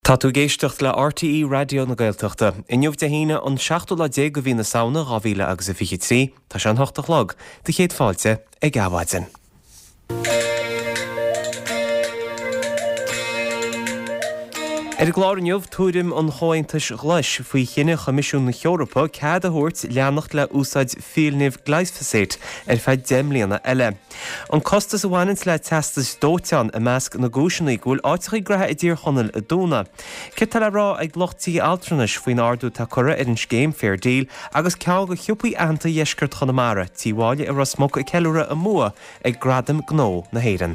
Tá tú géisteach le RTE radio na Gaeltachta. Inniuh de híine an 16 go bhí na saona 2023, tá se an 8 log, de chéad fáilte ag gabhaidin. Glárniuh túrim an cháintas gleis faoi chinine Choimisiún na Eorpa cad a thuirt leannacht le úsáid fílnimh gleisfaséit feid 10 mbliana eile. An costas bhhainint le testas dóteán a measc na gúisinaí gúil áitichaí gratha i dtír chonal a dúna. Cit tal rá ag lochtaí altranis faoin ardú tá cura ar an scéim fair díl agus ceall go chiúpaí ananta dheisceart chonamara tíháile ar rasmóg i ceúra a mua ag gradam gnó na héireann.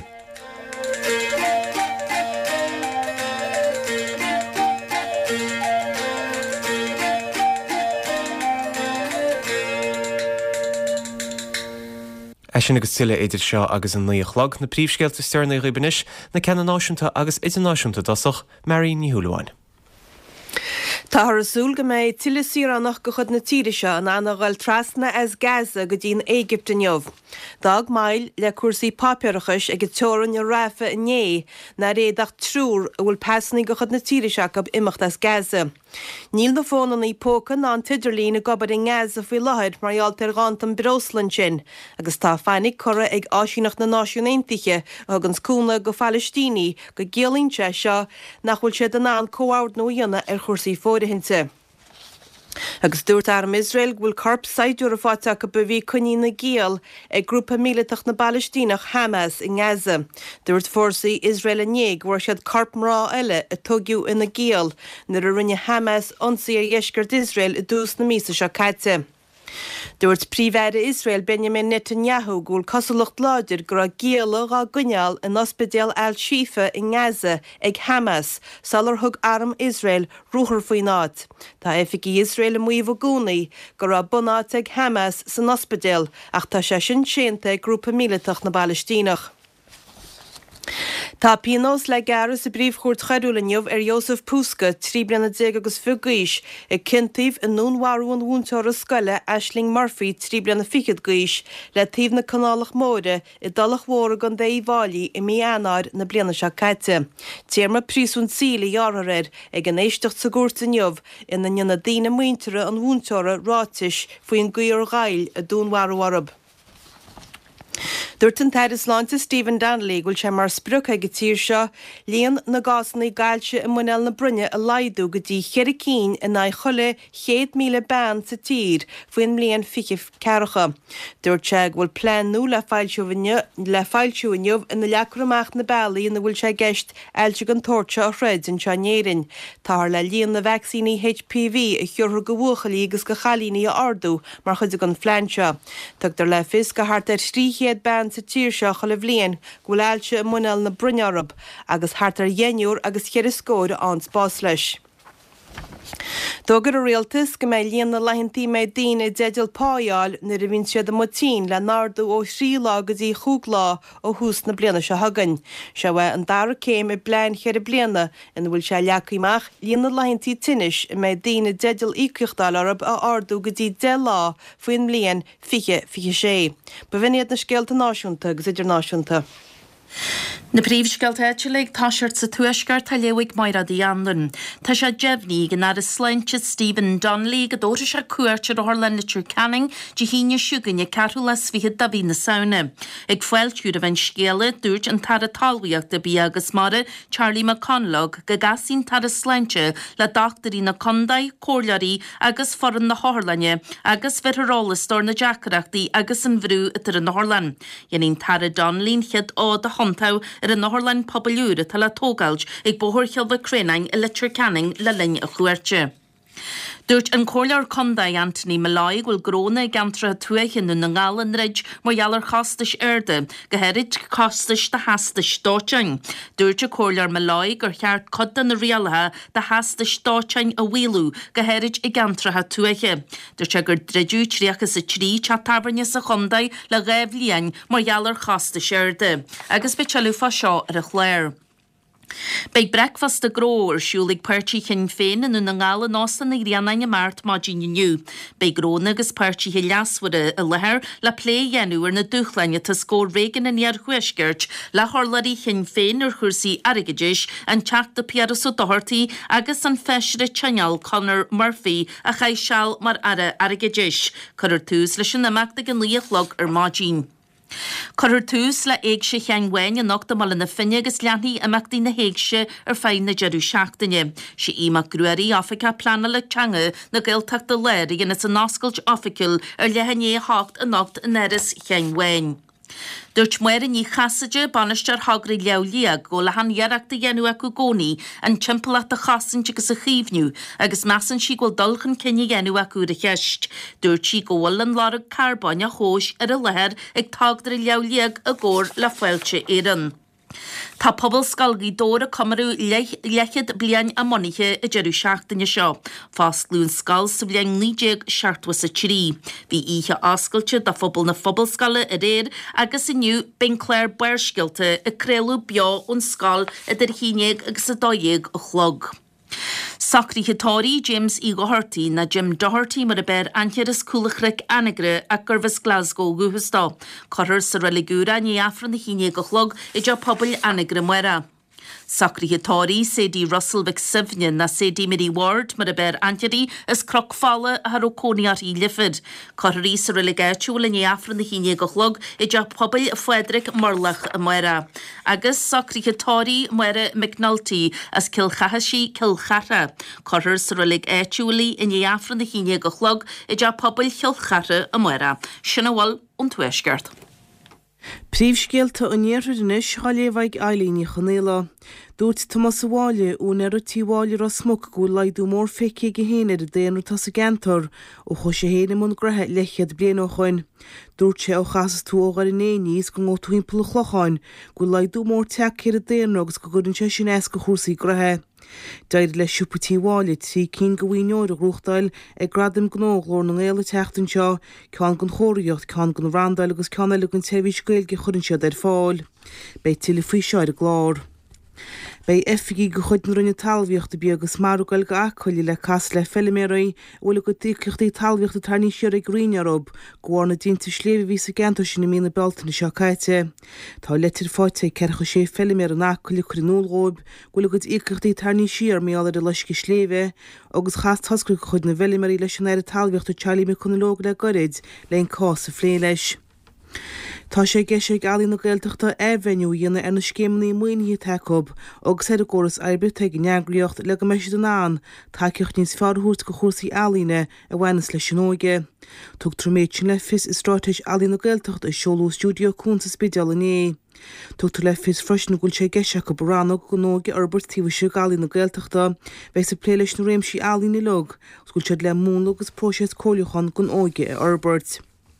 Sin agus tuile idir seo agus an nuochlog na príomhscéalta stearna ribanis na ceannáisiúnta agus idirnáisiúnta dasach Mary Níhualáin. Tá thurasúil go méid tuile síoránach go chud na tíiriise an anagháil trasna as Gaza go dtíon Égypt inniuh. Dag mail le cuasaí pápiarachas ag teorann a rafa inné na réadach trúr a bhfuil peasnaí go chud na tíiriise go imimecht as Gaza. Níl na fónan í pócan ná an tidirlín a gobad in Gaza faoi láthid marall tar gáint an Broslan sin, agus tá fannig cura ag áisiúnach na náisiún Aontaithe agus cúna go Palestíní go géalaínte seo nach bhfuil siad an an cóhard nó dhéanana ar chuirsaí fódahinnte. Agus dúirt arm Israel bhfuil corp saidúr a fáte go bhí coní na géal ag grúpa míleach na Palestínach Hamas in Gaza. Dúirt fórsaí Israel anéag bhar siad corp mrá eile a tugiú ina géal nar a rinne Hamas ionsaí ar dheisceart Israel i dús na mísa seo caite. Dúirt príomhhead Israel Benjamin Netanyahu gúil cosalacht láidir gur a géala gá guneal in ospidéal Al-Shifa in Gaza ag Hamas, salar thug arm Israel rúthar faoi náid. Tá éifigí Israel a muomh gúnaí gur a bunáit ag Hamas san ospidéal ach tá sé sin sénta ag grúpa míleach na Palestínach. Tá pínos le garas a bríomhchúirt chaúlainniuh ar Joseph Puska 3 bliana agus fugaís ag cintaobh in núnharú an bhúntear a scoile Aisling Murphy 3 bliana fichiad gaís le taobh na canálach móra i dulach mhóra gan dé bháilí i mí anáir na bliana seo caite. Téarma prísún síla jarrair ag an éisteach sa gúirta inniuh ina nna daoine muintere an bhúnteara ráis faoin gcuir ghail a dúnharú arab. Dúirt an Tiras Láinte Stephen Donnelly gúil sé mar sprucha go tír seo líon na gásannaí gaiilte i muinel na brunne a laidú go dtí cheiricín in na cholle 100,000 ban sa tír faoin mblion fiche cearacha. Dúirt sé bhfuil plánú le fáilsiú inniuh ina leacramach na bailí ina bhfuil sé geist ailte an torte a chreid in seanéirin. Tá le líon na vaccíní HPV a chiúthar go bhuachalí agus go chalíní a ardú mar chuide an fleanse. Tugtar le fis go hart ar 3 ban sa tír seo cho le bhblion gúil ailte muinel na brunne arab agus thart ar dhéanúr agus cheir scóir an spás leis. Dógur a réaltas go mé líon na leithintí mé daoine déideal páiáil na a bhíonn siad mutín le nardú ó srílá go dtí chúglá ó hús na bliana se hagann. Se bheith an dara céim i blein cheir bliana ina bhfuil se leacaimach líon na leithintí tinis i mé daoine déideal ícuchtáil arab a ardú go dtí 10 lá faoin mblion fiche sé. Bhíoniad na scéalta náisiúnta agus idirnáisiúnta. Na príomhscéalta le táisiart sa tuaisceart tá leigh mairadaí andan. Tá sé jebhní gan ar is sleinte Stephen Donnelly go dóir se cuairtear ó Lenature Canning de híine siúganne carú le svíad da bhí na saona. Ag foiiltiúr a bhain scéala dúirt an tar a talhaíocht de bí agus mara Charlie McConlog go gasín tar a sleinte le doctorí na condaid, cóirlearí agus foran na Hárlanne agus veterálastóir na Jacarachtaí agus an bhrú idir an Hárlan. Dhéanann tar a Donnelly chiad á de Hontau ar an Hárlan pobalúra tal a tógáilt ag bóthir cheolbh Crainaing i Lenature Canning le linn a chuairte. Dúirt an cóirlear condaid Anthony Malloy bhfuil gróna gantra tuaichin na ngálan reid margheallar chostais airde, go heirid costais de hastais dótein. Dúirt a cóirlear Malloy gur cheart codda na rialathe de hastais dótein a bhílú, go heirid i gantratha tuaiche. Dúirt se gur dreidú tríachas a trí chatarbarne sa condaid le raibh líon margheallar chostais airde, agus be tealú fa seo ar a chléir. Bei breakfast a gróir siúlig pertí chin féin in na ngála nóstan na rianaine mart má ginniu. Bei gróna agus pertí he leaswada a lehar le plé yenúar na duchleine ta scór régan in iar chuisgurt le horlarí chin féin ar chuirsaí arigadis an teach de piaras o dohartí agus an feisre chanal Conor Murphy a chaiseal mar ara arigadis. Curir tús leis an amachta gan líochlog ar má gin. Curir tús le éagse cheanghain an nachta mal na finne agus leannaí amachtaí na héagse ar féin na jeú seachtaine. Si ímach grúirí Africa plana le teanga na gailteach de léir in is an nascailt oficiúil ar lehanné hácht a nacht in eris cheanghain. Dúirt muir in ní chasaide banistear hagraí leolíag go le hanhearachta dhéanú acu gcónaí an timpplaach a chasan agus a chríbniú agus measan si ghfuil dulchan cinne dhéanú acu a cheist. Dúirt si go bhfuil an larag carbáin a chóis ar a leir ag tagdar leolíag a ggóir le foiilte éan. Tá pobl scalgaí dóra cumarú leichid blian a monithe a jeú seachtaine seo. Fast lún scal sa blian níéag seaartwas a trí. Bhí ihe ascailte da phobal na phobal scala a réir agus inniu ben cléir buirsciilte a créalú beo ón scal a idir híineag agus a dóéag a chlog. Sacrí hitóí James Doherty na Jim Doherty mar a bear ancheras cúlachric anagre a gurfas Glasgow guhustá. Corr sa religúra ní afran na híine go chlog i jo pobl anagre muera. Sacrí hitóí C.D. Russell Vic Sivnian na C.D. Mary Ward mar a bear ancherí is croc fála a harocóniart í lifid. Corrí sa religéitiúil ní afran na híine go chlog i jo pobl Frederick Murlach a muera. Agus sacrí hitóí muera McNulty as Kilchahasí Kilchara. Corr sa religéitiúil in ní afran na híine go chlog i jo pobl Kilchara a muera. Sinnahil ón tuaisgart. Príomhscéalta an níorthanis chaléomhaig eilíní chanéla. Dúirt Thomas Bháile ón tíháile a smog go leidú mór feici go héanaar a déanú tá sa gentar ó chu sé héana mún grathe leichiad blian ó chuin. Dúirt sé ó chasas tú ógar in éníos go ngó túin pulachláin go leidú mór teachcéir a déanú agus go gurinn sé sin go chósaí grathe. Dair le siúpatí bháile trí cín go bhíneoir a rúchtail ag gradim gnóglór na ngéile teachtain seo ceán gon chóiríocht ceán gon randail agus ceanna le gon téhís gailge chuann siad ar fáil. Bei tuile faoi seoir a glár. Bei effigi go chuid na rinne talmhaíocht a bí agus marúgail go achoilí le cas le filiméraí bhfuil go dtíochtaí talmhaíocht a tarní siar ag ghrínearob gohar na dínta sléomh ví a gentar sin na mína beltainna seo caite. Tá letir fáte ceircha sé filiméar an achoilí chuinúlróib bhfuil go dtíochtaí tarní siar méallar a leisci sléomhe agus chas tascra go chuid na filiméraí leis an air talmhaíocht a Charlie me chunalóg le gorid leon cás a phlé leis. Tá sé geise galí na gailteachta éhhainniú dhéanana ar na scéimnaí muoinethe tecob agus sé agóras eibrit ag neagraíocht le go meisi don an takeocht níos fearrthút go chósaí alíne a bhhanas leis an óige. Tug troméid sin le fis is stráteis alí na gailteacht a seolú stúdio cúnta spideal in Tugtar le fis freisin na gúil sé geise go boránach go nóige arbert tíomh siú galí na gailteachta bheits a plé leis na réimsí alína log, sgúil siad le múna agus próséis cóliúchan gon óige a arbert.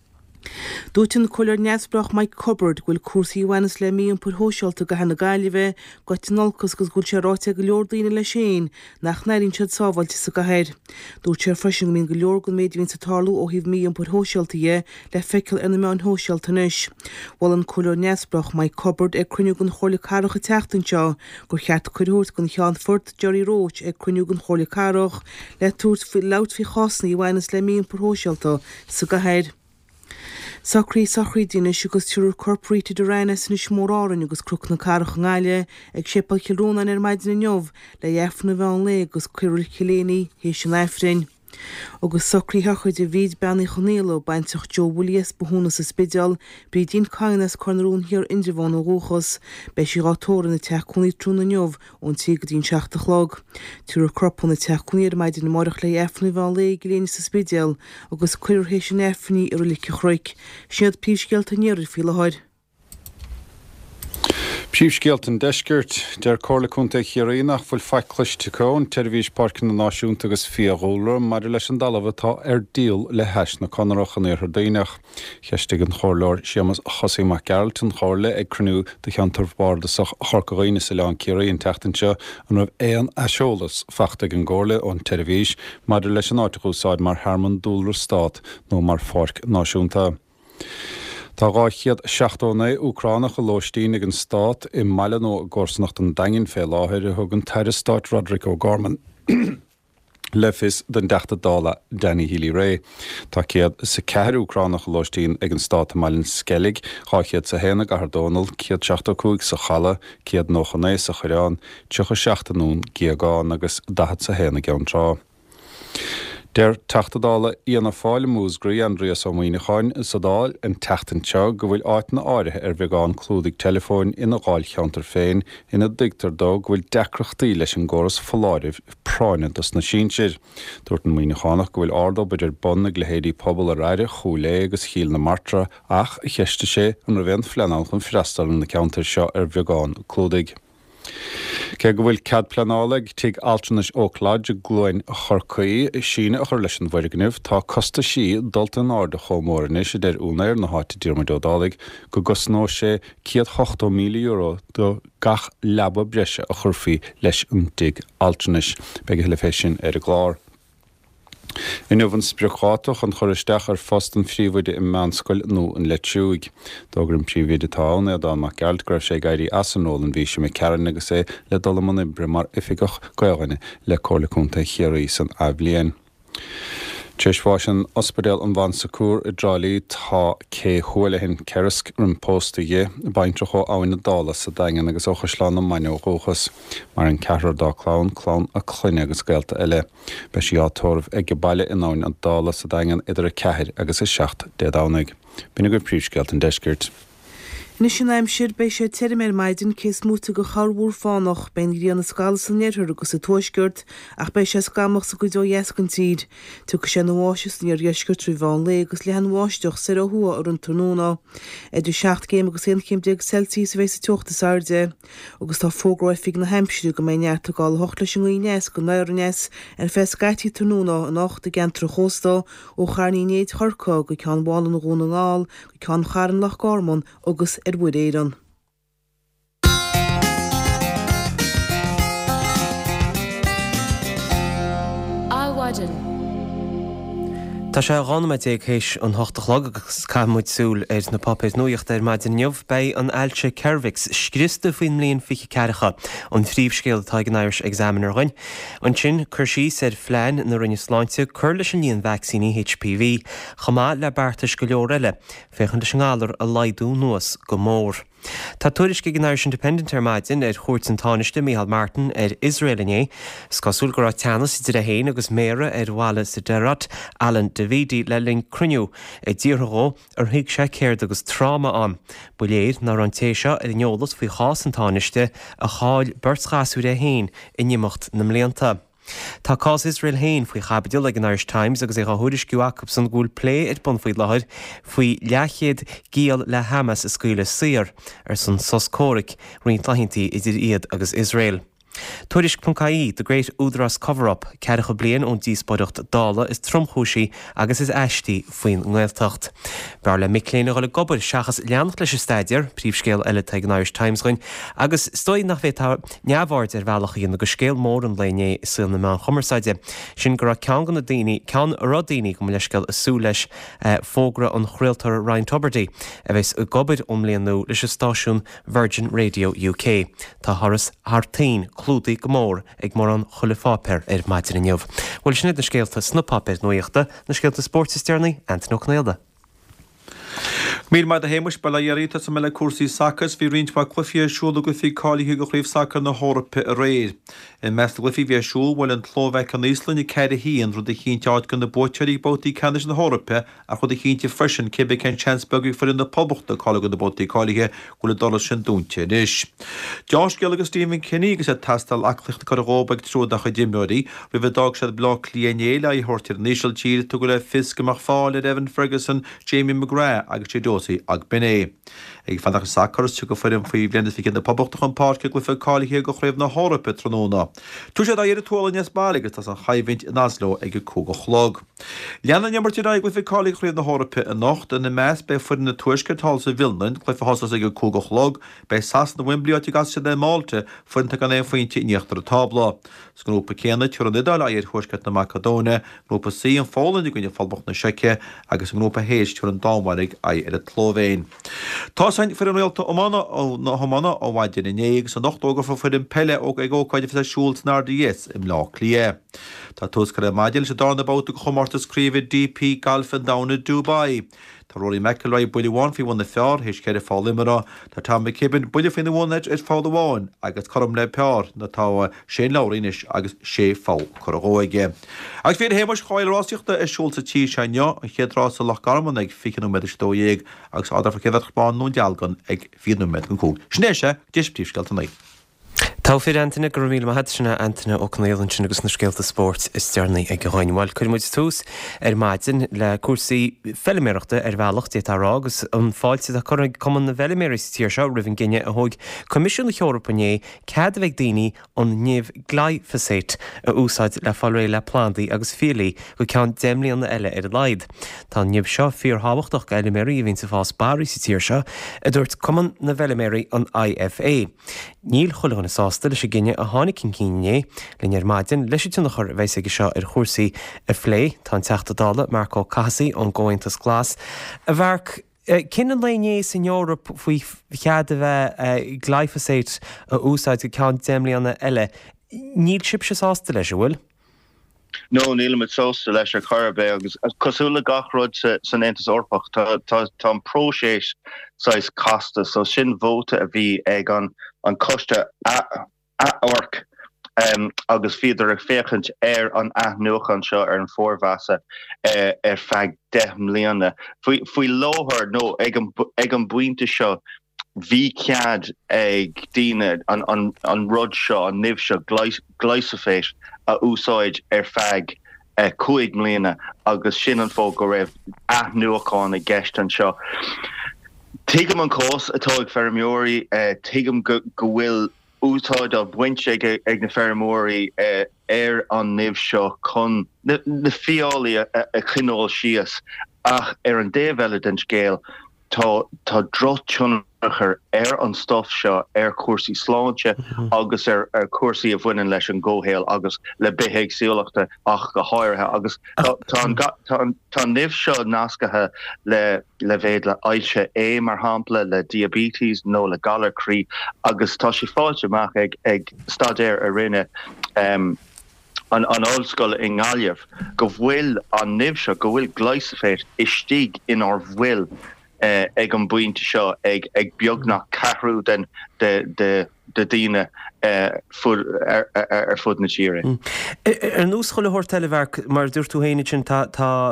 Dúirt coilir neamhsprach Mike Cupboard bhfuil cuasaí bhhanas le míon pur hóseálta go hena gaiileh goitinolcas gus gúil sé ráite go leordaoine le sin nach nairinn siad sábhailte sa gahéir. Dúirt sé freisin mín go leor go méid vín sa tarlú ó híh míon pur hóseáltaí le feiceil ina meán hóseáltanis. Bhil an coilir neamhsprach Mike Cupboard ag cruinniú gon chóirla carach a teachtain seo gur cheart chuirút gon chean fort Jerry Roach ag cruinniú gon chóirla carach le túirt fi laut fi chásnaí bhhanas le míon pur hóseálta sa gahéir. Sacrí dína sigus túr corporated awareness na smóráin agus cruc na carach ngáile ag sépal chirónan ar maidin na neomh le dhéfna bhean le agus cuireil chiléní hééis an éifrin. Agus sacrí chuid a bhíd beanna chonéla baintach Joe Williams bohúna sa spideal brí dín cainas cornarún hir indrehán ó rúchas bei si rátóra na teachúnaí trúna neomh ón tí go dín seachta chlog. Túr croppa na teachúnaí ar maidin na marach le éfna bhean le léine sa spideal agus cuireil hééis an éfní ar lici chroic. Siad príomhscéalta níir fi lehaid. Príomhscéalta deisgirt deir cóirla chunta chiaíach bhfuil feiclaiste cón Televís Parcin na Náisiúnta agus fiaghólar mar leis an dalamh tá ar díal le heis na conarachan ar daoineach. Cheiste an chóirleir siamas José McGaralton chóirla ag cruniú de cheantar barda sa chorcaíine sa leán ciaíon teachtainse an raibh éan eisiolalas feachta an ggóla ón Televís mar leis an áitiúsáid mar Herman Dúlrar Stát nó mar Farc Náisiúnta. Tá gáchiad 16 Ucránach lóistíine an stát I Malano gcósnacht an dangin fé láthir thugann Terrastát Rodrigo Gorman. Lefis den dála Danny Healy Ray. Tá ciad sa ceir Ucránach lóistín ag an stát Malin Skellig, cháchiad sa héna gar Donald, ciad 16 sa chala, ciad 9 sa choreán, 16 giagán agus 10 sa héna gan trá. Der dála íana fáil músgraí Andreas O'Moynichain sa dáil an teachtan teag go bhfuil áitna áirithe bheagán clúdig telefón ina gháil cheantar féin ina digtar dó go bhfuil decrachtaí leis an gcóras foláirih práine dus na sínsir. Dúirt an Moynichánach go bhfuil ardó beidir bonna glehéadí pobl a raire chúlé agus chial na martra ach I cheiste sé an ra bhéan fleanán chun freistal na ceantar seo bheagán clúdig. Ke go bhfuil cad planáleg tuig altranas ócláid glóin chorcaí sína a chur leis an bhharighnimh tá costa sí dulta an áda chomórne sé der únair na háte díormadódálig go gosnó sé 8 milliún do gach leba breise a churfií leis an tuig altranas beag heile fésin a glár. In uvan spriochátach an choristeach fast an fríomhide I meánscoil nó an leitúig. Dógur an príomhide tána a dá mac geld greibh sé gairí asanól an bhí sé me cearan agus é le dolaman ibre mar ifigach goáine le cólaúnta chiaí san ablion. Teisfáis an ospedal an bhain sa cúr I drálaí tá cé chuala hin ceiresc an póstaige baintracho áhain na dála sa daingan agus óchasláán an maine óchas mar an cehar dá clán a chluine agus gailta eile. Be sí átómh ag go baile in áin an dála sa daingan idir a cethir agus I 6 déadánaig. Bína gur príomhsgeilt an deisgirt. Nis sin aimsir bei sé teiriméir maidin cés múta go charhúr fánach ben ríanna scala san neirthir agus a tuaisgurt ach bei sé scamach sa go dó dhéascan tíd. Tu go sé na bháis níor dhéisgurt trí bháin le agus lehan bháisteach sa a thua ar an tróna. Idir 7 céim agus 1 Celsius bheith sa tuachta sarde. Agus tá fógráifig na heimsirú go mé neart gáil 8 leis an ghuinéis go nairnes ar fes gaití tróna an 8 gentra chósta ó charní néad chorca go cean bhálan na gúna ngáil go cean charan lech Gorman agus Edward Aidan. Tá sé ranmaid ag héis an 8 agus caiimmuid súil na papéis nuocht maidin neomh bei an ailte Cervix scrista faoin mlíon fiche ceiricha an phríomhscéal tá an Irish Examiner roin. An sin chur sí sé phlein na rinne sláinte chur leis an líon vaccíní HPV chamá le beartas go leor eile féchan de singálar a laidú nuas go mór. Tá tuairis go Irish Independent maidin chuirt an táiste Micheál Martin Israelné, scosúil go teannas idir a héin agus méra bhla sa derat Alan Davidi le ling cruniú ddíorthó ar thuig sé céird agus tráma an. Buléir ná an téisio neolalas faoi chás an táiste a cháil burtchasú a héin I nimimecht na mblianta. Tá cás Israel hain faoi chabadil le an Irish Times agus thuiris goach san gúil plé bun faoi láthir faoi leachéad gial le Hamas a scuile Sir ar san soscóric roion tlaithintí idir iad agus Israel. Tuairis.caí the Great Udras Cover-up ceiricha blian ón díospóireacht dála is tromchúsaí agus is eistí faoin Gaeltacht. Bear le micléine go le gobar seachas leannacht leis staidir, príomhscéal eile teag an Irish Times roin, agus stoid nach bheith neamhhaird bhealach íon agus scéal mór an léine sil na meán chomarsaide. Sin gur cean gan na daoine cean roddaoine go leiscail asú leis fógra an chréaltar Ryan Tuberty a bheits a gobar omlíonú leis a stáisiún Virgin Radio UK. Tá Horace Hartain clúdaí go mór ag mór an chulafáper maidin inniuh. Bhfuil sinad na scéalta sna papéir nuochta na scéalta sportistearnaí Anthony O'Neilda. Míl maid a héimeis bela dhéiríta sa meile cuasaí sacas bhí rint ba clufií siúla go fí cáilíthe go chríomh sacar na hórappa a réir. In meas clufií bhí siúl bhfuil an tlómheic an Ísland I ceir a híon rud a chéinte áid gan na bóteirí bótaí canis na hórappa a chud a chéinte frisin cébé cén Chansburg for in na poblachta cála go na bótaí cáilíthe go le dólar sin dúnte is. Josh Gill agus Stephen Kenny agus a tastal aclichta carróbeag trúdach a dimúirí, bhí bheith dag sead blá líanéile I hortir níisiil tír tu go le fiscamach fáil Evan Ferguson, Jamie McGrath agus sé dósaí ag binné. Ag fannach sacars tu go fuirim faoi bbliana fi na poblachta an páirce go feh cáilíthe go chréibh na hórappa tróna. Tu sé ar túla níos bálagus tá an chaimhint in Oslo ag go cóga chlog. Leanna nemartíráid go feh cáilí chréibh na hórappa a nocht in na meas be fuin na tuisceirtáil sa Vilnan, chléfa hosas ag go cóga chlog, be sas na Wimbliáte gas sé na Málte fuinta gan faointe níochttar a tabla. Sgrúpa céanna tuair an idáil ar thuisceart na Macedónia, grúpa sí an fálan I gine fallbach na seice agus grúpa héis tuair an dámhaigh ar a tlóvéin. Tá sein fer an réalta omana ó na homana ó bhaidin in éig san nachtógur for den pelle og ag ócáide fi siúlt nar díes im lá clia. Tá tuscar a maidil se dána báta chomórta scríomh DP Golf Downa Dubai. Tá Rory McIlroy buile bháin fi bhna fear, hís ceir fá limara, tá Tommy Kibben buile fin bhna fád bháin, agus chum le pear na tá sé lárínis agus sé fá choragóige. Agus féad hémas cháil ráíochta is siúlta tí seinne a chéadrá sa lech garman ag ficanú med istóéig agus ádar fa céadar bán nó dealgan ag 4 med an cúg. Snéise, distífsgelta Tá fir antainna gur míle heisina antainna ó cnéalann sin agus na scéalta sport is dearna ag go háinháil chuirmuid túús maidin le cuasaí fellméireachta bhealacht dtárá agus an fáilte a chu cuman na bheméris tíir seo rihn gine a thug Comisiún na Eorpané cead bheith daoine an níomh glyphosate a úsáid le fáil le plandaí agus fialaí go ceann déimlíonna eile ar a leid. Tá níomh seo fíorthabhachtach eileméí a bhín sa fás barí sa tíir seo a dúirt cuman na bheméí an IFA. Níl chuilena sásta leis gine a tháinig cin cíné lear maidin leis tú nach chur bheits ige seo ar chósaí a phlé tá teachtadála mar có casaí an ggóintas glas. A bharc cinan léné san Eorop faoi chead a bheith glyphosate a úsáid go ceann déimlíonna eile. Níl sib se sásta leis bhfuil? No, níl mit sásta leis ar chorbe agus cosúla gachrod san Aontas Orpach tá an próséis sais costa so sin vóta a bhí ag an costa a orc agus fiidir a féchant an aithnuchan seo ar an fórvasa ar feag 10 mbliana. Faoi láthar nó ag an buinte seo bhí cead ag daine an rud seo an nimh seo glyphosate a úsáid ar feag 5 mbliana agus sin an fóg go raibh aithnuacháin a gceist an seo. Tuigim an cós atá ag Ferramóirí, tuigim go bhfuil úsáid a bhainte ag na Ferramóirí ar an nimh seo chun na fiálaí a chinál sias ach ar an déhheile den scéal tá drotúnachar ar an stuff seo ar cuasaí sláinte agus ar cuasaí a bhainean leis an ggóhéal agus le bithéag síolachta ach go háirithe agus tá nimh seo nascathe le bhéad le ailte mar hampla le diabetes nó le galarcrí agus tá sé fáilte amach ag stadéir a rinne an ollscoil in Gaillimh go bhfuil an nimh seo go bhfuil glyphosate istigh in ar bhfuil ag an buinte seo ag beagnach carú den de daine ar fud na tíre. Ar nús chola hortelehharc mar dúir tú héine sin tá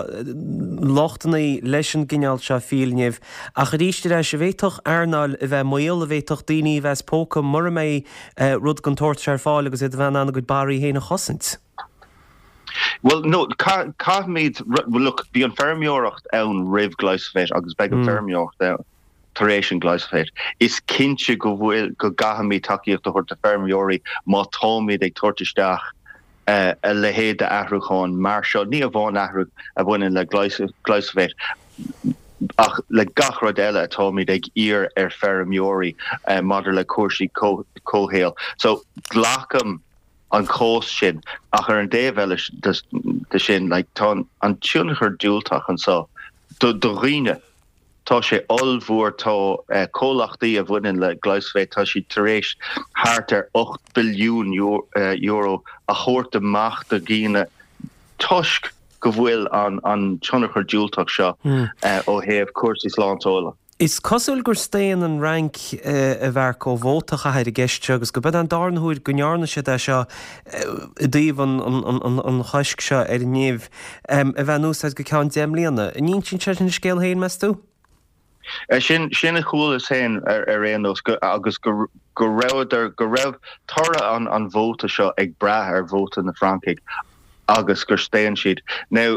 lochtaí leis an ggineáil se fíilneh a chu ríiste éis se bhéitoch airnáil a bheith muil a bhéitoch daoine bheits póca mar mé rud an tóirt se fáil agus iad bheith anna go barí héna chosint. Well, no, Carmid, look, be an fermioracht an riv glyphosate, agus beg an fermioracht an taration glyphosate. Is kinche go gahami takiach to horta fermiori, ma tomid ag tortisteach a lehéad a ahrúchán, mar seo, ní a bhain ahrúch a bhain le glyphosate. Ach le gachrod eile tomid ag ar fermiori, madar le cuasaí cóhéal. So, glacham an cós sin ach ar an déhheile de sin tá an túnachar dúiltach an sa do riine tá sé olmhór tá cólachtaí a bhainean le glyphosate tá sí tar éis thart ar 8 billiún euro a chóirt amach do gine tuisc go bhfuil an túnachar dúiltach seo ó thaobh cuasaí sláinteola. Is cosúil gur stéan an rank a bhar ó bhótacha a gceiste agus go bed an darnthúid gonearna se seo i dtíobh an chaisc seo ar níomh a bheith nús go ceann déimlíonna. Níon sin se na scéal héin meas tú? Sin a chúil is héin ar réanós agus go raibh tara an bhóta seo ag brath ar bhóta na Francaigh agus gur stéan siad. Now,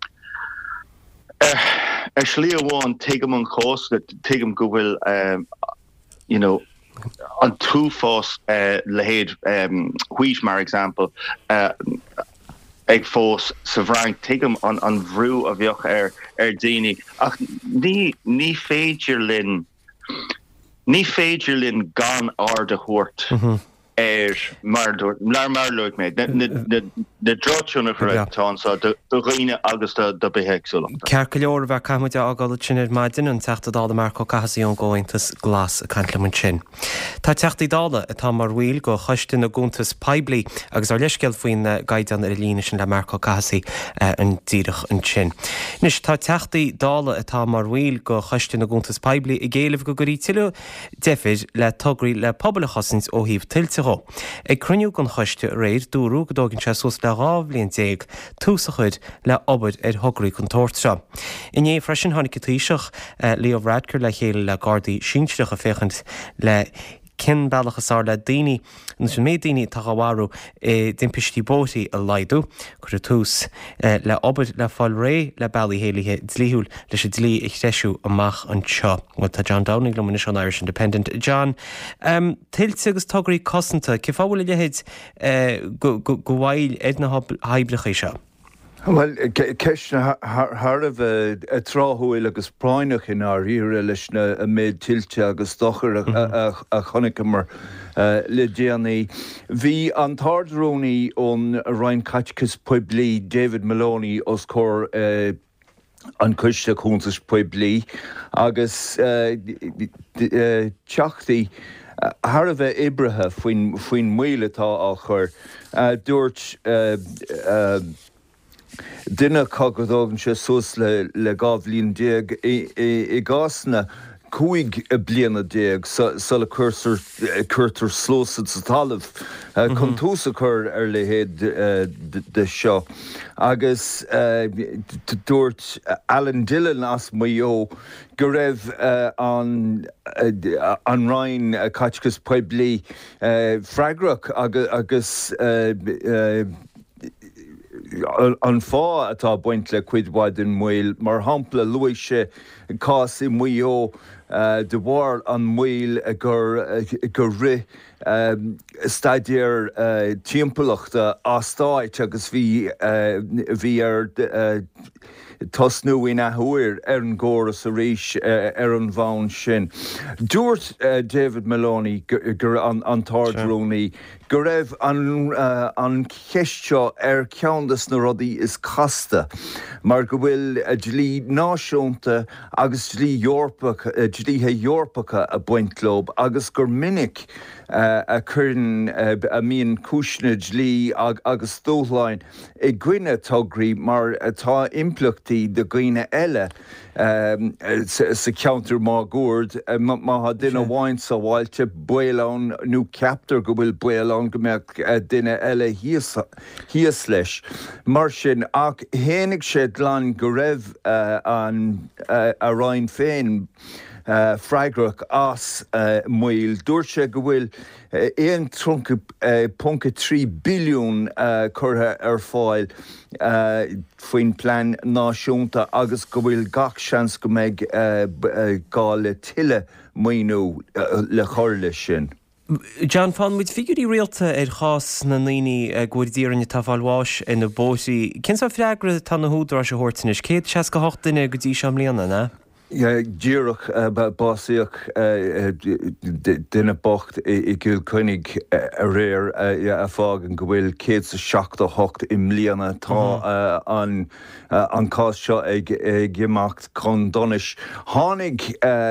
slí amháin tuigim an cós tuigim go bhfuil an túfás lehéad huiis mar example ag fós sa bhrank tuigim an bhrú a bheoch ar daoine ach ní féidir linn gan ard a thuirt Marloid me de droúna chuán do riine agus do behéigsúla. Cear go leor bheith caiimiide agáil sin ar maidin an teachtadála mar có caiíon ggóintas glas a caiintlamun sin. Tá teachtaí dála atá mar bhil go chuistin na gúntas peblií agus ar leisceil faoin gaiidan ar líine sin le mar có caií an díirech an sin. Nis tá teachtaí dála atá mar bhil go chuistin na gúntas peblií i ggéalah go gurí tiile defiid le tugraí le poblbal chosins ó híomh tiltte. Ag cruniú gon chuiste réir dúrú go dógann se sos le rábhlíonn déag túsa chuid le obair ar thugraí chun tóirte. Iné freisin tháinig tíiseach Leo Radker le chéile le gardaí sínsleach a féchant le cin bailachasá le daoine na sin méid daoine taghhaú dimpistí bótaí a laidú chuir tús le obair le fáil ré le bailí héalaithe dlíúil leis a dlí ag teisiú amach an seo. Bhil tá John Downing le muis an Irish Independent. John, tiltte agus tugraí cosanta, ce fábhfuil lehéid go bhhail edna haibrecha seo? Well, ceisna Harbh a tráthúil agus práineach in áíre leis na méid tiltte agus dochar a chonigimar le déanaí. Bhí an tardrónaí ón Ryan Catchcus Puebli David Maloney os cór an cuiste chuntas Puebli agus teachtaí Harbh ibrethe faoin muoiletá á chur dúirt Dinne cagad se sos le gábhlíonn déag I gásna cúig bliana déag sa le chuirtar slósad sa talamh chun túsa chur ar le héad de seo. Agus dúirt Alan Dillon as maio go raibh an Ryan Catchcus Puebli freigrach agus an fá atá buint le cuidhhaid in muil mar hampla luise cás I muo de bhar an muil gur ri staidir timpachta astáit agus bhí ar tosnú in ahuair an góras a ríis ar an bhain sin. Dúirt David Maloney gur an tardrónaí go raibh an cheisteo ar ceandas na rudaí is casta, mar go bhfuil dlí náisiúnta agus dlíthe Eorpacha a buintlób agus gur minic a chuireann a míon cúisne dlí agus dóhláin I gcuine tugraí mar atá implachtaí de gcuine eile sa ceantar má gúird má ha duine bháin sa bháilte builán nó ceaptar go bhfuil builán go mbeadh duine eile híos leis. Mar sin ach héananig sé dlán go raibh a Ryan féin freigrach as muil dúirt sé go bhfuil 1.3 billiún curtha ar fáil faoin plean náisiúnta agus go bhfuil gach seans go mbeidh gá le tuile maoinú le chorla sin. John fan muid figurí réalta ar chás na naoine gcuirdíarna tábháilháis ina bótaí. Cinn sa freagra tá na húdra se hortanis céad seas go hocht duine go dtí seam líana, na? Díreach básaíoch duine bocht I gúil chuinnig a réir a fágan go bhfuil 178 im líana tá an cás seo ag gimacht chun donis. Tháinig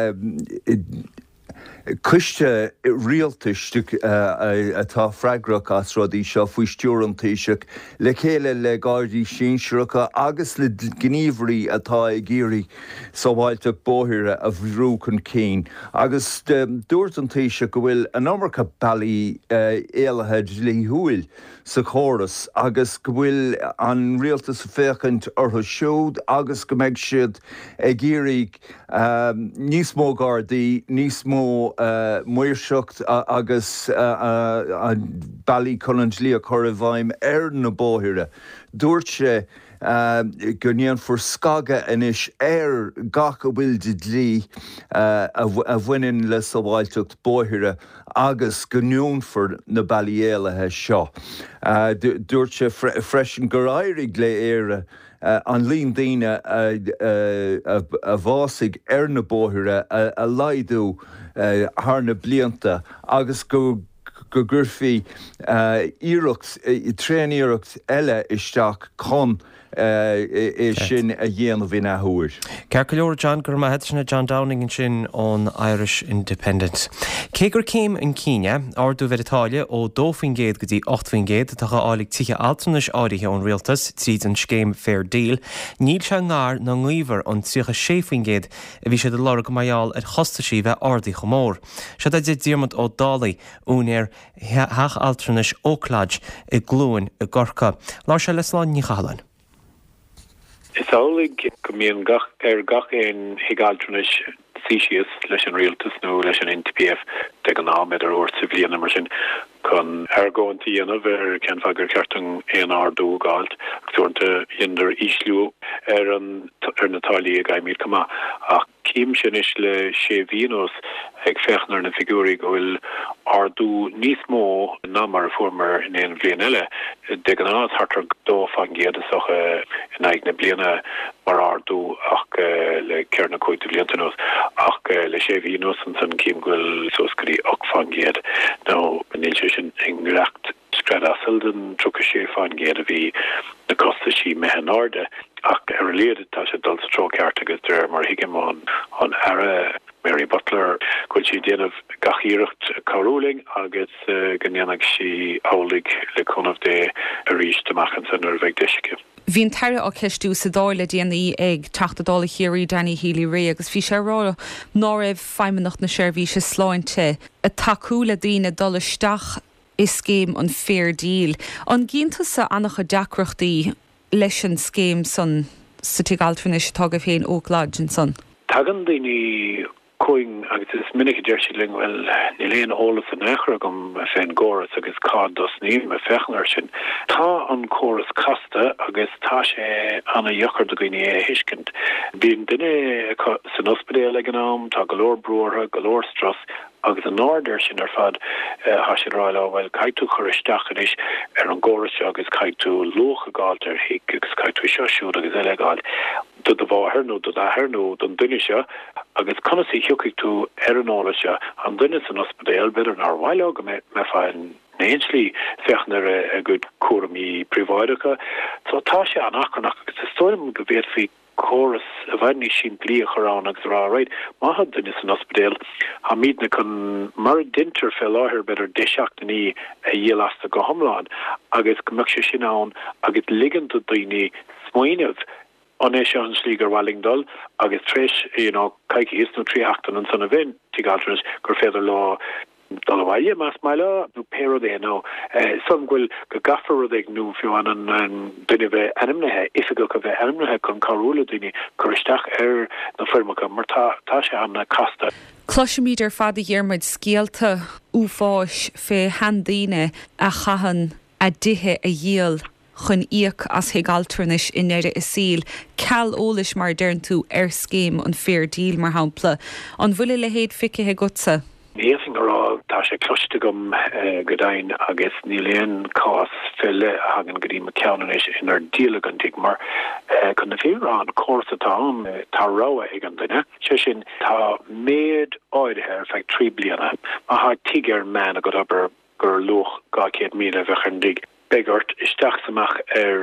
Cuiste rialtas atá freigrach as rudaí seo faoi stúrantaíseach le chéile le gardaí sínsreacha agus le gníomhairí atá ag géirí sa bhailte bóthire a bhrú chun cín. Agus dúirtantaíseach go bhfuil an amarcha bailí éalathe dlíthiúil sa chóras agus go bhfuil an rialtas féchant ortha siúd agus go mbeidh siad ag géirí níos mó gardaí, níos mó muirseacht agus bailí chun lí a chur a bhaim ar na bóthire. Dúirt sé go níon for scaga inis ar gach a bhfuil de dlí a bhaineann le sa bhailte bóthire agus go nniúnfar na bailí éalathe seo. Dúirt sé freisin gur éirigh le éire an líon daoine a bhásaigh ar na bóthire a laidú thar na blianta agus go go gurfií tréníireacht eile isteach con sin a dhéanamh hí nathúir. Ceir go leor John gur maithna John Downing in sin ón Irish Independent. Cé gur céim in Cíne ardú Veritália ó 2 go dtí 8 tá álaigh tithe altanas áirithe ón rialtas tríd an scéim Fair Deal, níl se ngár na nghuimhar an 6 a bhí sé de lora go maiall ar chostaisí bheith ardaí go mór. Se d diarmad ó dálaí únéir heach altanas óclaid i glúin i Gorca. Lá se leslán ní chalan. Is álaigh go mbíonn gach éon higaltranis síisios leis an rialtas nó leis an NTPF de an ámid ar úr sa bhliain mar sin chun argóintí dhéanamh ar ceann gur ceartún éon ardú gáilt agtúirnta iondar ísliú ar na tálaí a gaiimiid cumá ach cíim sin is le sé bhíonos ag fechnar na figúraí go bhfuil ardú níos mó ná mar formar in éon bhliain eile de an áit hartar dó fangéad socha in ag na bliana mar ardú ach le cearna coite bliantanos ach le sé bhíonos an san cíim gohfuil soscarí ach fangéad nó níl sin ingreacht screadasal den trúcha sé fangéad a bhí na costa sí mehan áde ach ar léad tá sé dul stró ceart agus der mar hiigeán an ara Mary Butler goil si déanamh gachíireacht carúling agus gannneanach si álaigh le chunamh dé a rís deachchan san ar bheith deisice. Bhín teire á ceistú sa dáile déanaí ag teachtadála chéirí Danny Healy Ray agus bhí sé rá ná raibh feimimeach na seirbhí se sláinte a takeú le daoine dul isteach is céim an Fair Deal. An gcínta sa annach a deacreachtaí leis an scéim san sa tigaltranis tugad féin óclaid an san. Tagan daoine coing agus is minic deirsiling well ní léon ólas an éachra gom féin góras agus cá dos níl me fechnar sin. Tá an choras casta agus tá sé anna dheachar do gine hiiscint. Bíon duine san ospedéal ag an am, tá golóir brúrtha, golóir stras agus an áidir sin ar fad há sin ráile bhfuil caiitú choristeach is ar an góras agus caiitú lucha gáilt ar hiic agus caiitú seisiú agus eile gáil. Do de bháthir nó do d'athair nó don duine se agus conasí hiúcaigh tú ar an ála se an duine san ospedéal beidir nar bhaile go me fáin néinslí fechnar a go cuaramí príváidecha. So tá sé an achanach agus is stoim go bhéad faoi choras a bhainní sin bliach arán agus rá raid maithad duine san ospedéal ha míadna chun mar dinter fé láthir beidir deisiachtaní a dhéalasta go thomláin agus go mbeadh sé sin ann agus liganta daoine smaoineh an é se an slígur Wellingdal agus tréis caiici is nó tríachtain an sanna bhain tigaltranis gur féidir lá dalhaile más meile nó péro é nó san ghfuil go gafar ag nó fiú an duine bheith animnathe ife go bheith animnathe chun carúla duine choristeach ar na firmacha mar tá sé anna casta. Cloisiimid ar fad a dhéarmid scéalta úfáis fé handaine a chahan a dithe a dhéal chun íoc as higaltranis in éire is síl, ceall ólis mar dearn tú ar scéim an Fair Deal mar hampla. An bhuiile le héad ficithe gutsa? Níosing ará tá sé cloiste gom godain agus níléon cás fille hagan go dtí me ceannis inar díalagantig mar chun na bhíorán córsatá tá ráha ag an duine. Se sin tá méad áidethe ar feadh 3 bliana a há tigar man a go aber gur luch 200,000 bhechandig. Begart isteach samach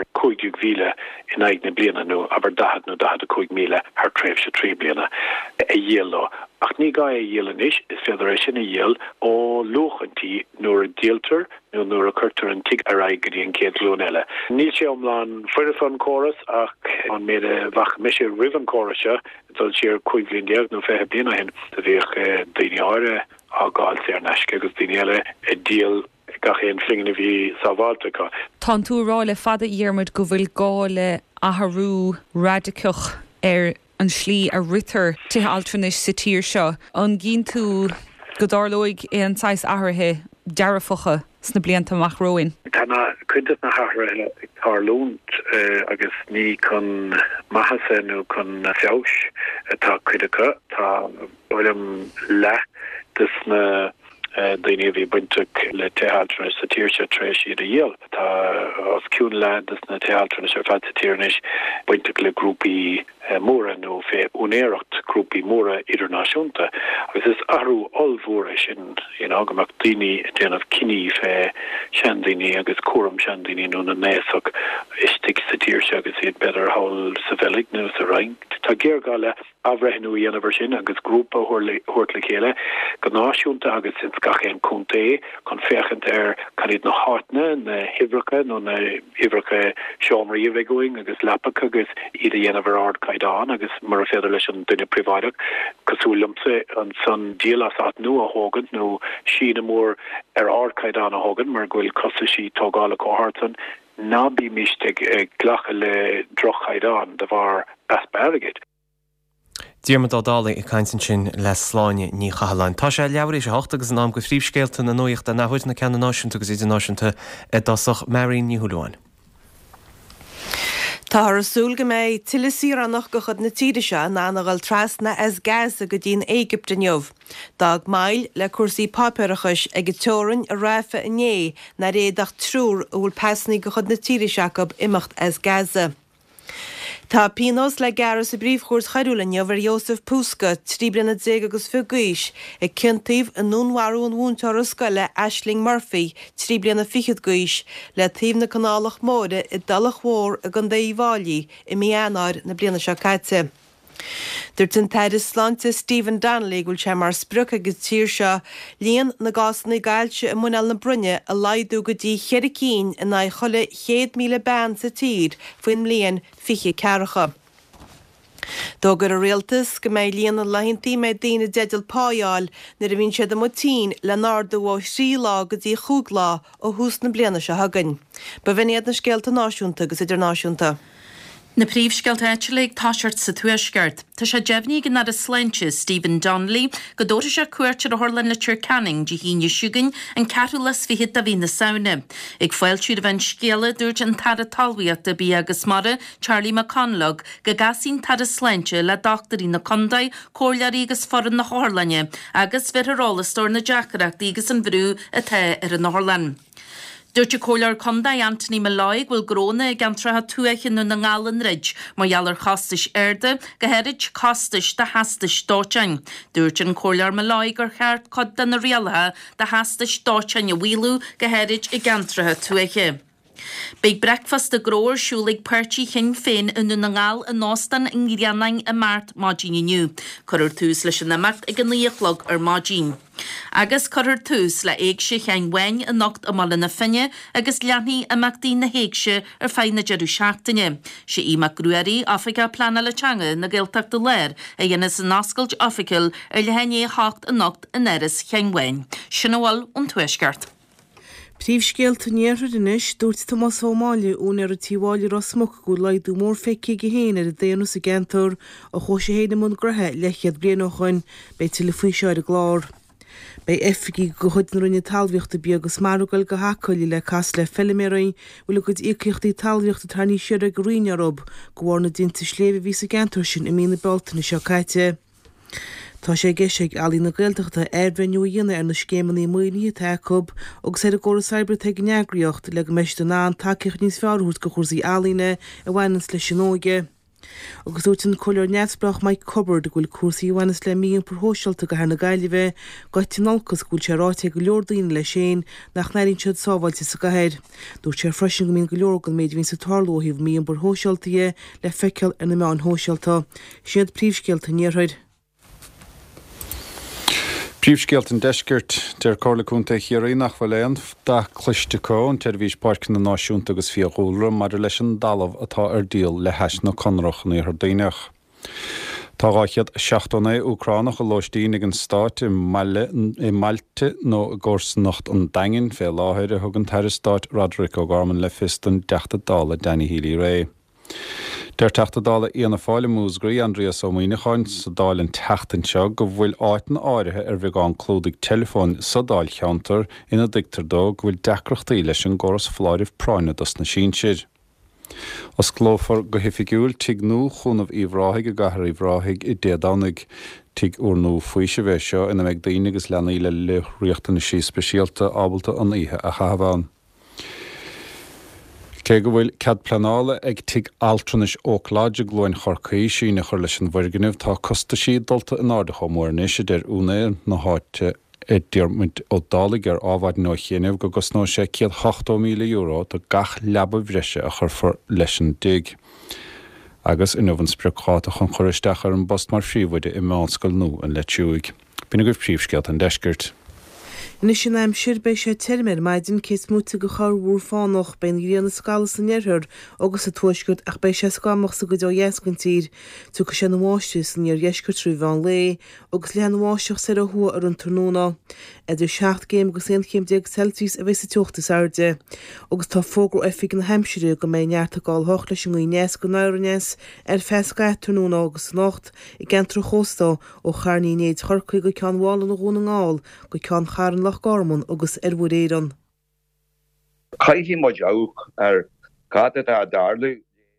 5,000 in eigne bliana nó aber 10,000 har tréf se 3 bliana a dhéal ach ní ga a dhéalan is féidir sin a dhéal ó lochantíí nuair a díaltar nó nuair a chuirtar an tig a raigí an céad glúnile. Níl sé omláán fuirfan choras ach an méad a bhach me sé rivan chorase dul sé ar 5 blian déag nó fethe bliana hin a bhíoh daoine áire á gáil sé ar neisce agus daoine eile a díal gachéon flingin a bhí sábháiltecha. Tá tú ráile fada dhéarmid go bhfuil gáile athrú radiceach ar an slí a ritar tithe altranis sa tír seo. An gcín tú go dárlóig an 6 ahrathe dearafacha sna blianta amach roin. Tána cuinte na háthrathe tarlúnt agus ní chun maithasa nó chun feabhs tá cuidecha tá bhfuilm le dus na daine bhí buinteach le teatran sa tíirse tréis iad a dhéal. Tá os ciún lead na teatran sa fad sa tíirnis buinteach le grúpi móra nó fé unéireacht grúpi móra idirnáisiúnta. Agus is arú olmhóra sin agamach daoine déanamh cinní fé seandaoine agus cuaram seandaoine nó na néasach istigh sa tíirse agus iad beidir hail sa bhelig nó sa raing. Tá géargáile abhreithnú dhéanamh sin agus grúpa thuirt le chéile go náisiúnta agus in scachéin cúntaí chun féchant can iad na háitne na hibhreacha nó na hibhreacha seomraí a bheith going agus lapach agus iad a dhéanamh ard caiidán agus mar a féidir leis an duine príváideach cosúlamsa an san díalas at nó a hágan nó sin mór ard caiidán a hágan mar ghfuil cosa sí tógála cóhartan nábí místeigh ghlacha le droch caiidán de bhar aspergid. Díarmad ádála I caiintin sin le sláine ní chahaláin. Tá sé leabhar is 8 agus an am go phríomhscéalta na nuocht a nahuiid na ceanna náisiúnta agus idir náisiúnta dosach Mary ní Huúláin. Tá rasúl go méid tilasí annach go chud na tíirise nánagáil trasna as Gaza go dtíon Égypt inniuh. Dag mail le cuasaí pápéirechais ag go teorann a ráfa inné na réadach trúr bhfuil peasnaí go chud na tíirise go imacht as Gaza. Tá Pinos le gar sa bríomhchúirt chaúlainne bhar Joseph Puska trí blina dé agus fugais ag cintaobh an núnharún bhúntar a scoile Aisling Murphy trí blina fichiad gais le taobh na canálach móda I dalach mhór a gan daíháilí I mianáir na bliana seo caite. Dúirt an teidir sláinte Stephen Donnelly gúil sé mar sprucha go tíir seo líon na gásanna gaiilte I muinál na brunne a laidú go dtí cheir cín in na cholle 100,000 ban sa tír faoin mblion fiche cearacha. Dógur a réaltas go méid líon na leintí méid daine déideal páiáil na a bhíonn siad am tín le nardú ó sí lá go dtí chúglá ó hús na bliana se hagann. Ba bhíad na scéalta náisiúnta agus idirnáisiúnta. Na príomhscéalta éitiúlaigh táisiart sa tuaisceart. Tá sé deimhní gan a sláinte Stephen Donnelly go dóir sé cuairtear a Harlan Literature Canning de híine siúgain an carúlas fihiad a bhí na saona. Ag foiilsiúd a bhain scéala dúirt an tada talmhaíocht a bí agus mara Charlie McConlog go gasín tada sláinte le doctorí na condaid cóirlearí agus foran na Harlanne agus bheitharálastóir na Jackaracht agus an bhrú atá ar an Harlan. Dúirte cóilear condaid Anthony Malloy bhfuil gróna ag an tratha tuaichin nó na ngálan rid mar dheallar chostais airde go heirid costais de hastais dótein. Dúirte an cóilear Malloy gur cheart cod den na rialathe de hastais dótein a bhílú go heirid ag an tratha tuaiche. Big breakfast a gróir siúlaigh pertí chin féin in na ngáil a nástan in ghiannaing a mart mágin inniu. Curir tús leis an amacht ag an líochlog ar mágin. Agus curir tús le éagse chein wein a nocht a mal na finne agus leannaí amachtaí na héagse ar féin na jeú seachtaine. Si ímach grúirí Africa plana le teanga na ggéilteach do léir a dhéana san nascailt Africail ar le hené hácht a nocht in eris chein wein. Sinna bhfuil an tuaisceart. Príomhscéalta níorthar inis dúirt Tomás Ómáile ún ar a tíháil rasmach go leidú mór feici go héin ar a déanú sa gentar a chóise héna mún gruthe lechiad blianachain bei til faoiseáir a glár. Bei efficí go chuid na rinne talmhaíochta bí agus marúgail go hacailí le cas le filiméraí bhfuil go íochtaí talmhaíochta tarní siar a go rinearob go bhhar na dinta sléomh ví sa gentar sin I mína beltainna seo caite. Tá sé geisiigh alí na gailteachta airbheniu dhéine ar na scémaní muoí tecob agus sé a ggóra cyber te neagraíocht le go meiste ná takeíocht níos fearút go chusaí alíne a bhhainas le sinóige. Agus dúirt an choir neamsbrach Mike Cupboard bhfuil cuasaí bhhainas le míon porthóisialta go hena gaiileh gaiitinolcas gúil sé ráte go leordaíine le sin nach naíonn siad sábhailte sa gahéir. Dúirt sé freisin go míon go leor go méid hín sa tarlóthíh míon porthóisialtaí le feiceal ar na meán hóisialta. Siad príomhscéalta níorthaid. Príomhscéalt an deisceart dear Corlaúnta chiaí nach bhfuil da chluisteá an televís parcin na náisiúnta agus fiaghúla mar leis an dalamh atá ar díal le heis na conrach na ar daoineach. Tá gáchiad 16 Ucránach a loistíí ag an stáit I Malte nó gcósannacht an daingin fé láthir a thug an Teiristáit Roderick O'Gorman le fistan 10 dála Danny Healy Ray. Der teachtadála íana fáile músgraí Andreas O'Míneáin sa dáilin teachtain seo go bhfuil áitan áirithe ar bheith an clúdaigh telefón sa dáil cheantar ina dictar dó go bhfuil decrachtaí leis an gcóras Fláirih Práine dos na sínsir. Os glófar go hifigiúil tig nú chunamh íomhráigh a gahar íomhráigh I déadánig tig úr nó faoise bheith seo ina meid daoine agus leanna ile le riochtainna sí speisialta ábalta an ihe a chahabháin. Cé go bhfuil cead planála ag tig altranis ócláide glóin chorcaí sína chuir leis an bhirginmh tá costa siad dulta in áda chomór néise der únéir na háite dearmid ó dálaigh ar ábhaid nó chéanamh go gosná sé ciad 8 míle euro do gach leaba bhreise a chur for leis an dig. Agus in bhann spreáta chun choristeach ar an bost mar phríomhide I meánscoil nó an leitiúig. Bína goibh príomhscealt an deisgirt. Nis sin am sirbéis sé termir maidin cés múta go char bhúr fánach ben gríanna scala san neirthir agus a tuaisgurt ach bei sé scamach sa go dó dhéascain tír tú go sé na máiste san ar dhéisgurt trú bhain lé agus lean máisteach sé a thua ar an tróna. Idir 7 géim agus 1 Celsius a bheits a tuachtas airde. Agus tá fógur efig na heimsirú go mé neart a gáil hoch leis an ghuinéas go náirnes ar fesca tróna agus nacht I gentro chóstá ó charní néad chorcaí go cean bhála na gúna ngáil go cean charan Gorman agus Bhuiréireann. Caithí muid auch ar cad a darla.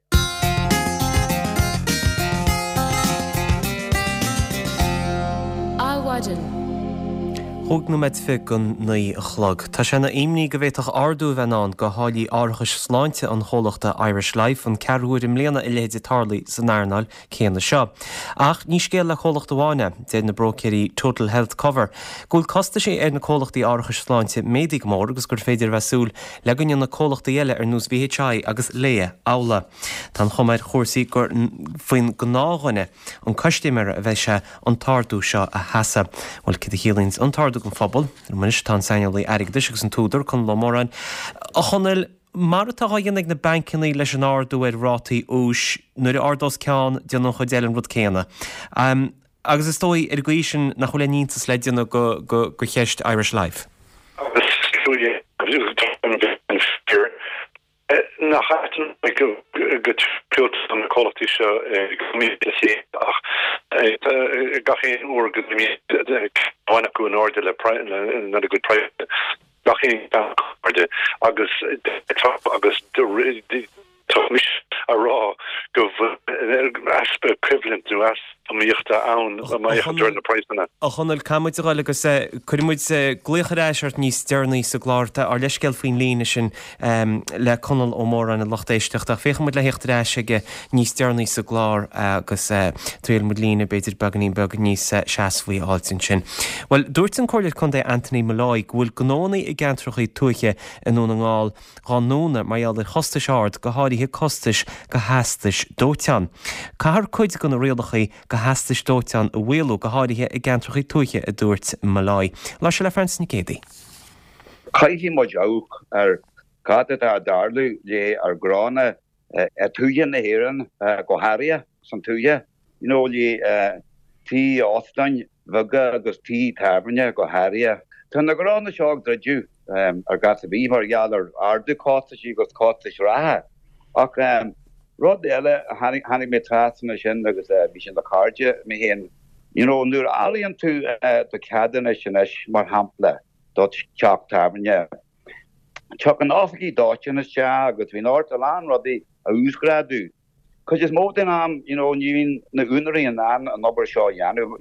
Áhaidir. Thug na meid fi gon naí a chlog. Tá sé na imní go bhéiteach ardú bheanán go hálaí áirithas sláinte an chólachta Irish Life an cearúir im léana I léide tarlaí san airnáil céanna seo. Ach ní scéal le chólachta bháine, déad na brocéirí Total Health Cover. Gúil costa sé ar na chólachtaí áirithas sláinte médig mór agus gur féidir bheitsúil le gunne na chólachta eile ar nús VHI agus léa ála. Tá chomaid chósaí gur faoin go náhaine an costéimar a bheith sé an tardú seo a heasa. Bhil cid a hílíns an tardú an fphobal, muis tá saoinelí airigh agus an túidir chun lomórain. A chonneil mar atá dhéanamh na bancinnaí leis an ardú ar rátaí ús nuair ardós ceán deanach chu déann rud céanna. Agus is dói ar gcuisisin nach chula níntas le deanna go cheist Irish Life. Na hatan go piot an na quality seo community ach gachéin oer go bhaine go an orde le not a good price gachéin agus mis a rá go aspe equivalent to as amíochtta ann amíochtta during the price na. A chonneil camid a agus chuimid glucharéisiart níos dearnaí sa gláirta ar leisceil faoin líne sin le conal ó mór an na lochtéisteach a féchamuid le hechtréisige níos dearnaí sa glár agus tríal mud lína beidir beganí beg níos seaasfaí áiltin sin. Well, dúirt an cóir chun é Anthony Malloy bhfuil gnónaí I gceantrachaí tuaiche in ón an ngáil gánóna mar eall chostais ard go háirithe costais go heastais dóitean. Cahar chuid go na réalachaí go heastais dóitean a bhfuilú go háirithe I gceantrachaí tuaiche a dúirt Malloy. Lá se le Francis na cédaí. Caithí muid auch ar cad a darla lé ar grána a tuaithe na héireann go háirithe san tuaithe. Lé tí ástainn bheaga agus tí taibhne go háirithe. Tá na grána seach dreidú ar gata bhí mar gheall ar ardú cátas agus cátas rathe. Ach rud eile hanig mé trasna sin agus bhí sin le cardide mé héan nuair alíonn tú do ceadanna sin mar hampla dot teach taibhne. Teach an áfaí dáin is te agus bhí áirt a lán rudaí a úsgradú. Cos is mód in am níhín na únaí an obair seo dhéanú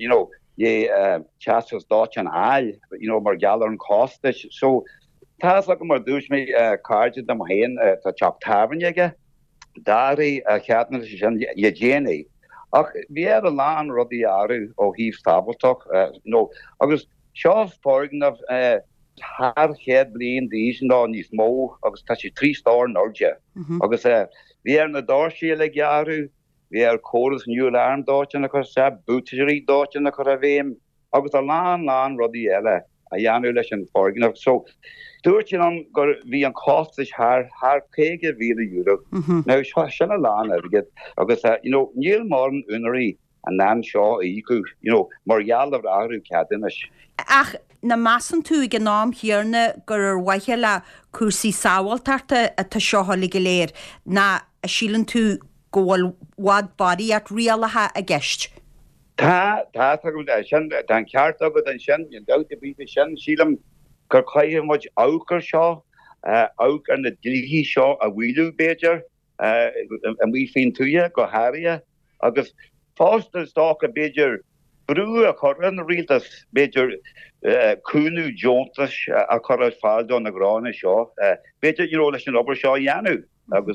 é teachas dáin áil mar geall an costais. So tá le go mar dúis mé cardide am héan tá teach taibhne Darí a cheadna sin dhéanaí. Ach bhí ar a lán rudaí áú ó híomh stabaltach agus seo fáganmh thar chéad blion díos ná níos mó agus tá sé 3 star nóide. Agus bhí ar na dáisií le gearú, bhí ar choras nniu learn dáin chu sé bútairí dáin chu a bhéim agus a lán rudaí eile a dhéanú leis an fáganmh. So dúirt sin an gur bhí an costais thar €50,000. Now sinna lán agad agus níl mar an únaí an nan seo ícu mar gheall áú ceadanis. Ach na masan tú ag nám hiarna gur waithe le cuasaí sábhailtarta a tá seoála go léir na a sílan tú ggóil wad barí at rialathe a gceist. Tá go sin den ceart agad an sin an dagta bí sin sílam gur chaithe muid áchar seo ách ar na dilhí seo a bhhuiú béidir an mí fin túie go hária agus fáster sta a beidir brú a chu an rialtas beidir cúnú Jotas a chu fáil an naráne seo beidir leis an obair seo dhéanú agus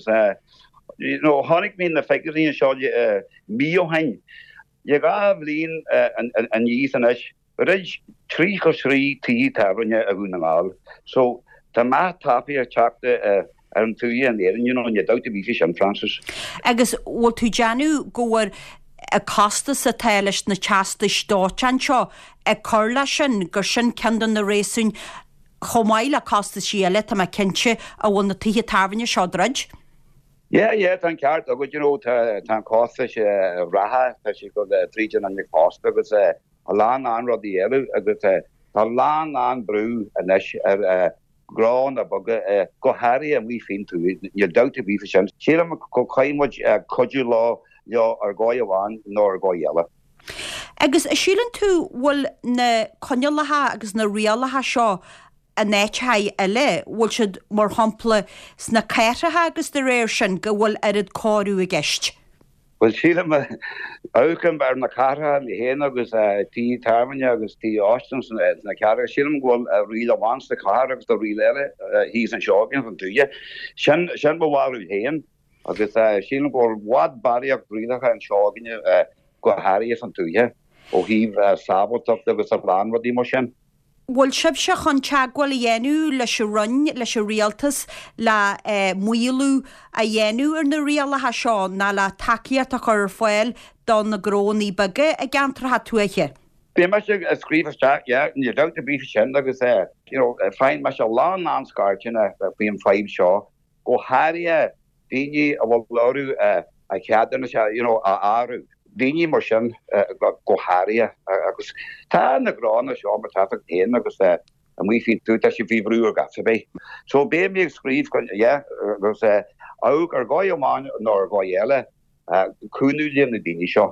hánig mín na fegurín seo míohain. Je ga blin an níos an eis rid 3 go 3 tí tafrinne a bhúnaáil. So tá má tapi ar teachta an túí an éan je dauta bhí San Francis. Agus bhil tú deanú gohar a costa sa teileist na teasta státean seo ag chuirla sin gur sin cean na réún chomáil a costa síile tá cinse a bhfuil na títhe tarhaine seo dreid? tan ceart a go tan costa ratha si go trían an costa agus a lá an rodí eú agus tá lá an brú a grán a bag go háí a mí fin tú je dauta bí sin. Si go caiimmuid codú lá ar gáháin nó ar gáhéile. Agus a sílan tú bhfuil na conealathe agus na rialathe seo a néithe eile bhfuil siad mar hampla sna caiirithe agus de réir sin go bhfuil ad cáú a gceist. Well sílam áchan bar na cara mi héana agus tí tarmine agus tí Austin na cara sílam ghfuil a riil amháns na cara agus do riil eile hís an seágan fan túie. Sin bhharú héan agus sílam ghfuil wad baríach brídacha an seáganne go háirí fan túie ó híh sabaltocht agus a bhlán wadí mar sin. Bhfuil sib se chun teagháil a dhéanú leis run leis rialtas le muilú a dhéanú ar na rialathe seo ná le takeíart a chur foiil don na grónaí bage a gantratha tuaiche. Bé me se scríbteach ní dauta bí sin agus féin me se lá anscartin a bíon 5 seo go háirí daoine a bhfuil láú a cheadan se a áú. Díine mar sin go háirí agus tá na grána seo mar tafa héan agus a mí fin tú si bhí brú gasa bé. So bé mé scríb agus ág ar gááin nó ar gáhéile cúnú líam na daine seo.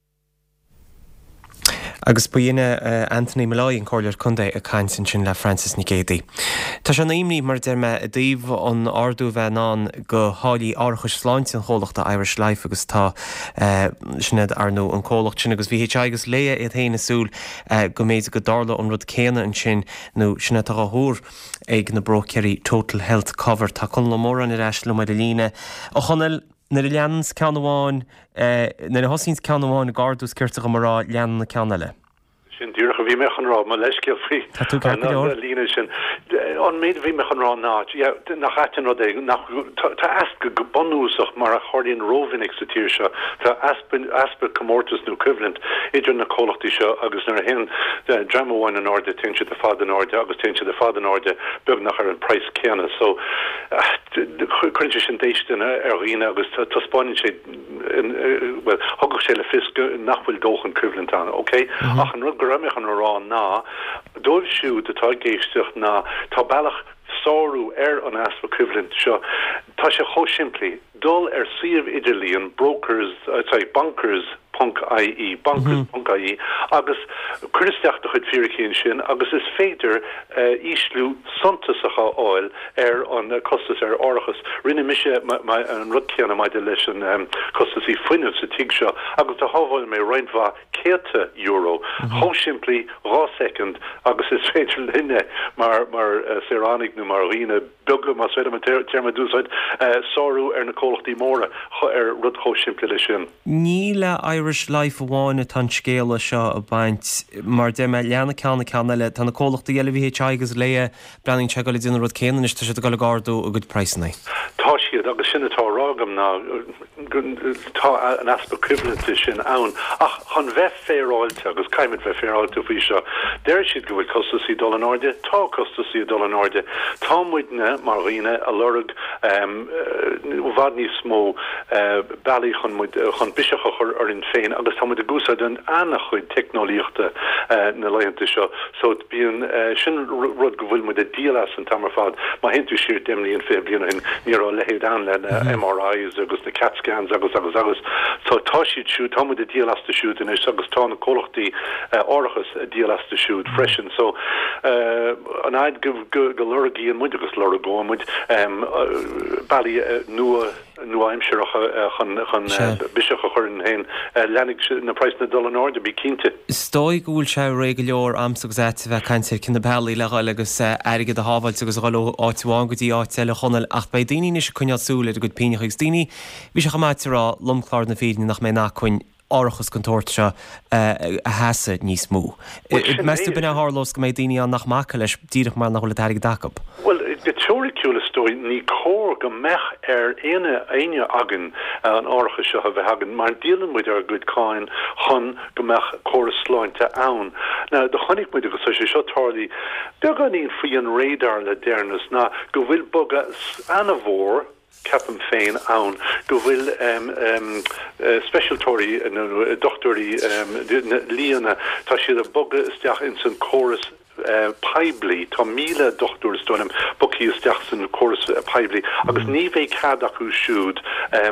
Agus buine Anthony Malloy an choir chundé a caiinsin sin le Francis Nicédi. Tá se naimní mar derme a daobh an ardú bheith ná go hálaí áchas sláint an cholacht a Irish Life agus tá sinad arnú an cólacht sin agus bhí agus léa iad héana súl go méid go dála an rud céine an sin nó sinna tá thúr ag na broceirí Total Health Cover tá chun le mór an eis le mar líne a chunel na leans ceanháin na hosíns ceanháin a gardús ceirrta go marrá lean na ceanile. Sin dúrcha bhí mechan rá má leisce frí líine sin an méid bhí mechan rá ná nach chatain tá asca go bonúsach mar a choiríonn róvinnig sa tíir seo tá aspa commórtas nó equivalent idir na cólachtaí seo agus nar hen dramháin an áde tinse de fad an áde agus tinse de fad an áde beg nach ar an price ceanna so chuinte sin déistena ar riine agus tá spáin sé well thugah sé le fisca nachfuil dóchan equivalent anna, okay? Ach an rud goramich an rá ná dóibh siú atá géisteach ná tá bailach sáú ar an aspa equivalent seo tá sé cho siimplí dul ar siomh idirlíon brokers bankers.ie bankers.ie agus chuisteach chud fíorchéin sin agus is féidir íslú suntasacha áil ar an costas ar orchas rinne mise an rudceanna maidide leis an costas í foiineh sa tiig seo agus tá hábháil mé roiinmha €1 cho siimplí rá second agus is féidir linne mar séránig nó mar riine bega mar sé terma dúsáid sáú ar na cólachtaí móra ar rud cho siimplí lei sin. Ní le Irish Life bháin a tan scéala seo a baint mar de me leanna ceanna le tanna cólachta eile bhí agus léa breing te go dúna rud céan is tá go gardú a go preisna. Tá siad agus sinna tá rágam ná tá an aspa equivalent sin ann ach chun bheith féráilte agus caiimid bheith féráilte fao seo déir siad go bhfuil costaí dul an áide tá costaí dul an áide tá muidne mar riine a lurug bhd níos smó bailí chun biseach ar in féin agus tá muid a gúsa den anna chuid technolíochta na leianta seo so bíon sin rud go bhfuil muid a díalas an tamar fad má henú siir déimlíon fé bliana hin nírá lehéad an le MRIs agus na CAT scans agus so tá siad siúd tá muid a díalasta siúd in is agus tá na cólachtaí orchas a díalasta siúd freisin so an aid go lurgaí an muid agus lurg bhid bailí nuaimseach chun biseach chun hain lenig na price na dollar order bí cínte. Stoi gúil se ré go leor amsag bheith caiintir cinna bailí le agus aige a hábhail agus gáil áháin go dtí áile chunal ach ba daoine is chuneasúla a go peach daoine bhí se chamáitirrá lomchlár na féine nach mé nachcuin áchas contóirt se a heasa níos mú. Meú bin hálós go méid daine an nach mac leis díireach mar nach chola aige dacab. Well, the teoricúla stoi ní cór go mech aine agan an ácha se a bheith hagan, mar dílan muid ar good cáin chun go mech choras sláinte ann. Now, the chonig muid agus se seo tarlaí, beag gan íon faoi an radar le déirnas na go bhfuil boga anamhór Captain féin ann go bhfuil specialtóí doctorí líana tá siad a boga isteach in san choras peibli tá míle dochtúrs dónam buí isteach san choras peibli agus ní bhéh cad acu siúd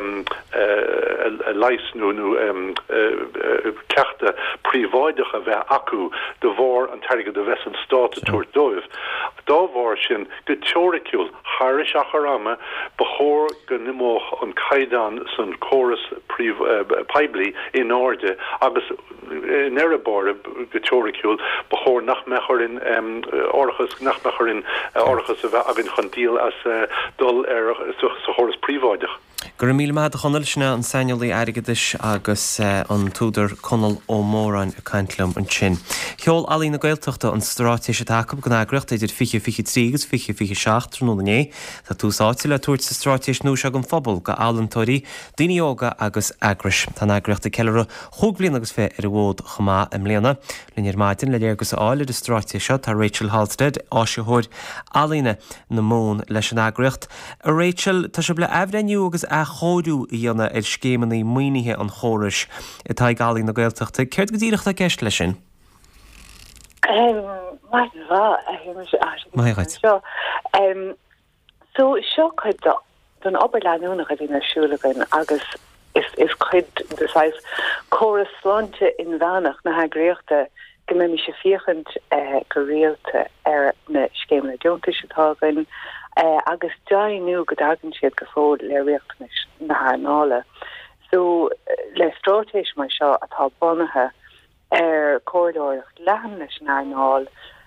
leisnú ceachta príomháideach a bheith acu de bhór an taige de bheits an státe túir dóibh. Dá bhór sin go teoriciúil Harish Acharama bechor go nimmoch an caidan san choras peibli in orde agus nerabor gotoricúil bechor nach mechorin orchas nach mechorin orchas a agin chandíl as dul sa choras príváidech. Gur mí me a chonal sinna an seinolaí aigeis agus an túidir conal ó mórrain a caiintlumm an sin. Cheol alí na gailteachta an strátéis take go agreacht idir fiche trígus fiche 6 nó nané, Tá túsáile túirt sa strátéis nó se an fphobal go allantóirí daineoga agus agris. Tá agreachta ceile thugblion agus fé ar bhód chomá am léana, Linnear maitin le léargus áile de strátéis seo tá Rachel Halstead áisiúthir alína na món leis an agreacht. A Rachel tá se ble ehrenniu agus a choú dhéanana ar scémannaí muoinithe an chóris atá gálaí na gailteachta. Ceirt go dtíireachta ceist lei sin? So seo chuid don oberleúnach a bhí nasúlagan agus is chuid deáis choras sláinte in bhenach na hagréochta go mé se fichant go réalte ar na scémanna deonta setágan agus dainú go dagan siad go fód le réochtnis na hánála. So le strátéis mai seo atá bonathe ar códóireacht lehan leis na hánáil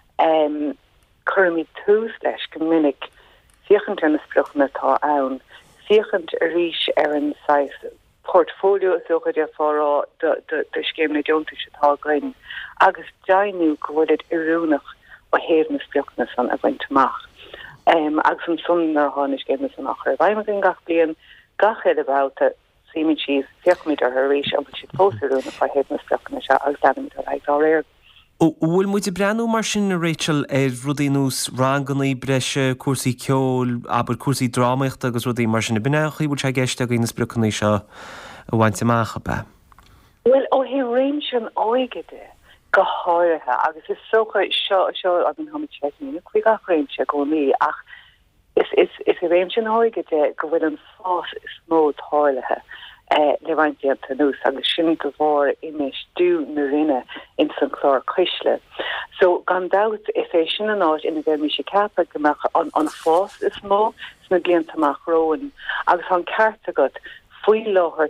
chumí tús leis go minic fichant ar na spruchna tá ann, fichant a ríis ar an sais portfolio socha de fórá de scéimna deonta setágain agus dainú go bhfuil iúnach ó héamh na spruchna san a bhaintach. Agus an sunnar hánis géime san nach ar bhaimime gach blion gachéad abáta síimi síos 5 mí ar rééis an si póúna fa héad na spruchna se agus danimi a ag dá réir. Bhfuil muid breanú mar sin na Rachel ar rudíús rangannaí breise cuasaí ceol aber cuasaí drámaíocht agus rudí mar sin na binnachaí bhil se gceiste go na spruchnaí seo a bhaint amach be. Well ó hí réim sin áigide go háirithe agus is socha seo a an hamitní chuig a réimse go mí ach is a réim sin áigide go bhfuil an fás is mó táirithe. Le bhaintanta nús agus sin go bhór inis dú na rinne in san chlár chuisle. So gan dat is é sin an áit ina bheith mi sé cappa goach an fás is mó sna bliantamach roin agus an ceart agat faoi láthir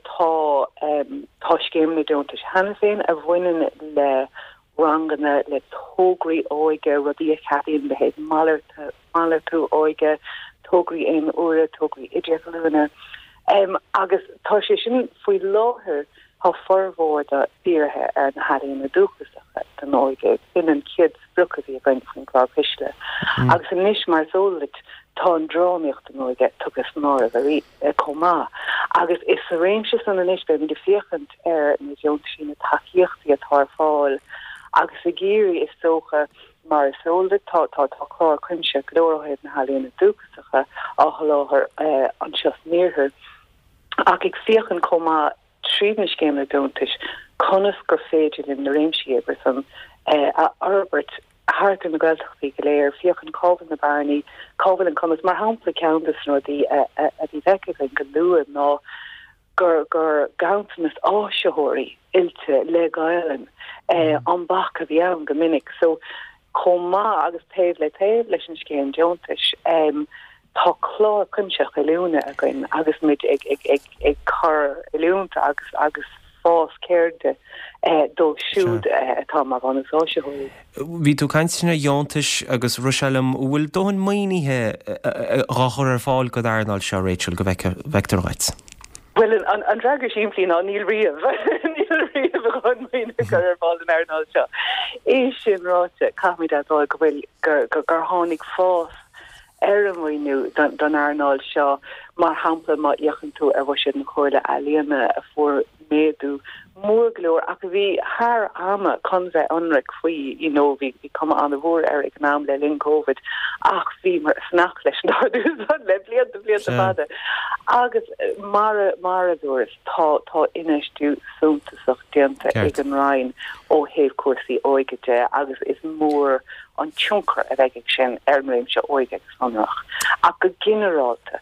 tá scéimna deontas hena féin a bhainean le ranganna le tógraí óige rudí a chaíon behéad mála tú óige tógraí éon uair tógraí idirlúna. Agus tá sé sin faoi láthair há forhórda bíorthe ar na haíon na dúchasacha den óige in an ciad spruchadí a bhaint fan chlár pisle. Agus an níos mar zólit tá an dráíocht an óige tugus nóir a comá. Agus is a réimse san an isbe mi de fichant ar na deonta sin na takeíochtaí atá fáil. Agus a géirí is socha mar sóla tá chlár chuinse glórahéad na haíon na dúchasacha á láthir an seos níorthair. Ag ag fiochan comá trína scéimna deontais conas gur féidir in na réimsíobar san Albert hart in na gailteachtaí go léir fiochan cábhan na barnaí cábhan an conas mar hampla ceantas nó dí a bhí bheiceibh go luúan ná gur gaantanas áisiúthirí ilte le gailen an bach a bhí an go minic. So comá agus taobh leis an scéim deontais tá chlár cumseach i leúna a gin agus mid ag car i leúnta agus fás céirde dó siúd atá má bhana sáisiúil. Bhí tú caiintina dheontais agus Rusalem bhfuil dóhan maoníthe ráchar ar fáil go Arnold seo Rachel go vectorhaid. Well an dragger siimplín an níl riamh chun mí gur ar fáil an Arnold seo. É sin ráte caimid adá go bhfuil gur tháinig fás an mhaoinú don Arnold seo mar hampla má dheachan tú ar bh sin na chuirle ealaíonna a fuair méadú mór glór ach bhí haar ama chun bheith anric faoi bhí cuma an bhór ar ag nám le linn COVID ach bhí mar snach leis le blianta fada agus mar a dúras tá inistú súntasach dianta ag an rain ó héh cuasaí óigeide agus is mór an tiúnkar a bheith sin armréim se óige sanach ach go generáta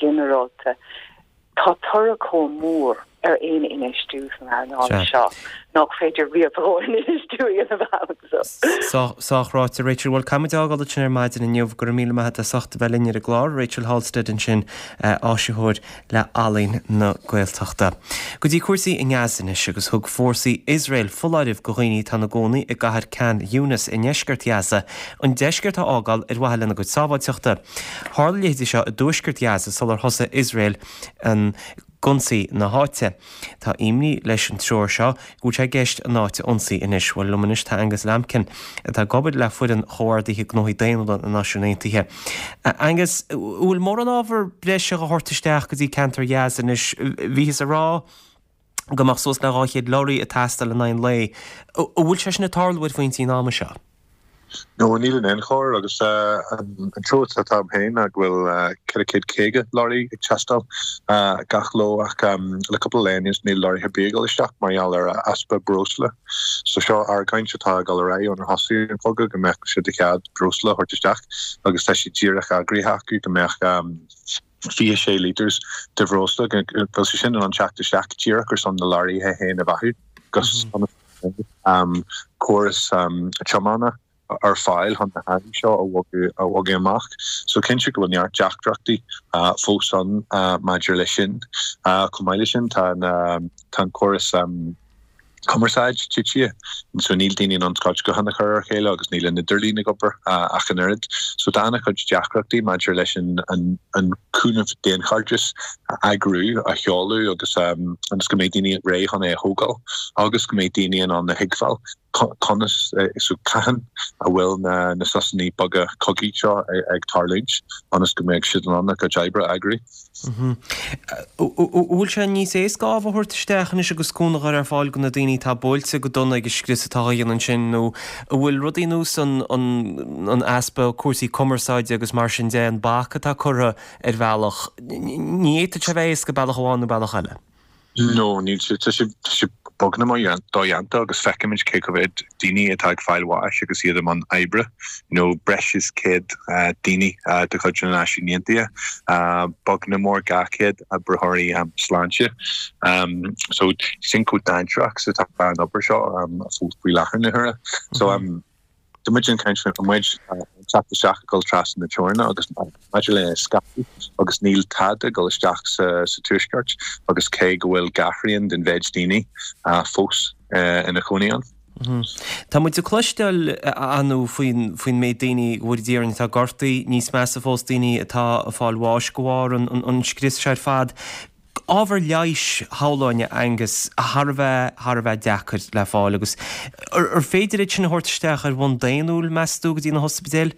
tá tura có mór ar éon inistú san Arnáil seo nach féidir riamh inistú a bhe. Sáchráte Rachel bhil caiid ágáil sin ar maidin in nniuh gur míle maithe a sochta bheith linne a glár Rachel Halstead in sin áisiúthir le alainn na Gaeltachta. Go dtí cuasaí in Ghazanis agus thug fórsaí Israel fullaidh go dhaoine tá na gcónaí i gcathair Can Eunice in neisceart Gaza an deisceart tá ágáil ar bhaile na go sábhailteachta. Tharla léadí seo a dúisceart Gaza sal ar thosa Israel an gunsaí na háite. Tá imní leis an treoir seo go sé gceist an náte ionsaí inis bhfuil lumanis tá Angus Lampkin a tá gobid le fuid an chóirdaí gnóí daanúdan na náisiúnaithe. Angus bhfuil mór an ábhar breis a thortaisteach go dtí cantar Gaza inis bhíos a rá gomach sos le ráchéad loirí a tastal le 9 lei. Bhfuil sé sin na tarlhfuid faointí náma seo? No, níl an chóir agus an trot a tam héin ag bhfuil céad céige loirí ag testal gachló ach le couple lénius níl loirí hebégal isteach marall ar aspa brosla. So seo ar gaintsetá gal ra an hasí an fogad go meach si de cead brosla hortisteach agus tá si ddíireach a gréhaú go meach 4 liters de brosla go sin an teachta seach tíireach gur son na loirí héin a bhaú gus choras chamana ar fáil han na haing seo a wog amach. So kinse go neart jackdrachty fós an major lei sin cumáile sin tan choras Commerceid chichi so níl daine an Scotch go hanna chur chéile agus níl na dirlína gopur ach an irid. So dána chud jackdrachty major lei sin an cúnamh déan charges agrú a cheolú agus go méid daine ré han é hógal agus go méid daine an na higfal conas so cahan a bhfuil na sasaní baga cogi seo ag tarlúint anas go méid siad anna go jibra agrú. Bhfuil sé níos é gáh thuirtaisteachna is agus cúnach ar fáil go na daoine tá bóilte go donna agus scrisatá an sin nó bhfuil rudí nús an aspa cuasaí commerceide agus mar sin dé an bacha tá chura ar bhealach. Ní éta se bhééis go bailach bháin na bailach eile? No, níl si bogna má dóanta agus fecimid cé go bhéid daoine atá ag fáilháis agus iad am an ebre. Breis is céad daoine de chuid an náisiúnta bogna mór gacéad a brothirí sláinte. So sin có dainteach sa tá an opair seo a fúsbrí lechar na thura. So Imagine kind of muid chapta seachil tras na teorna agus maidir le scapi agus níl tada go isteach sa tuisceart agus cé go bhfuil gahraíonn den bheid daoine fós ina chonaíon. Tá muid a cloisteil anú faoin méid daoine bhfuil díarn tá gortaí níos meas a fós daoine atá a fáil bháis go bhhar an scris seir fad. Ábhar leis háláine Angus a Harbheith deachar le fáil agus ar féidir sin na thuirtaisteach ar bhain daonúil measú go dtí na hospidéal?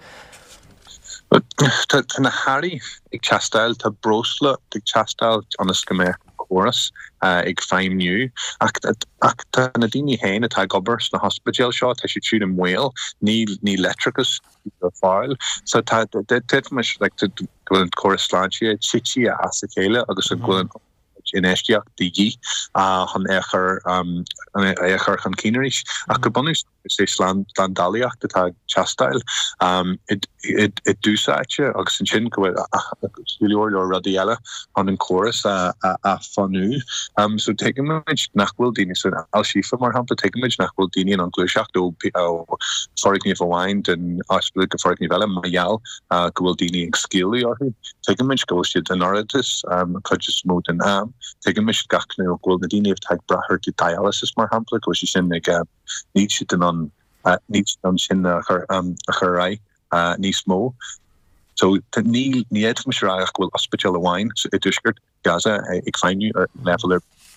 Tá na Harry ag teastáil tá brosla ag teastáil anas go mé choras ag feimniu ach tá na daoine héin atá gobars na hospidéal seo tá si tríd an mhail ní letricus fáil. So tá mis go an choraslánti chichi a as a chéile agus an go in estiach digi han échar chan cíneéis ach go bonus Landaliach tá chastail it dúsáte agus an sin go leor radiala an an chorus a fanú so teimiid nachhfuil daine san alsífa mar hapla teimiid nachhfuil daine an gluiseach do forigní bhhain den aspa go forigní bheile maiall gohfuil daine ag scéalaí orthu teimiid go si den áras chuide smó den am teimiid gachnú ghfuil na daine ag brethir de dialysis mar hapla go si sin ag níd si den an sin a chur ra níos mó. So ní éad me seach bhfuil hospital ahhain i dúsgurt Gaza ag féinú ar level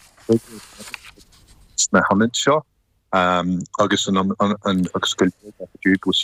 na hanid seo agus agus go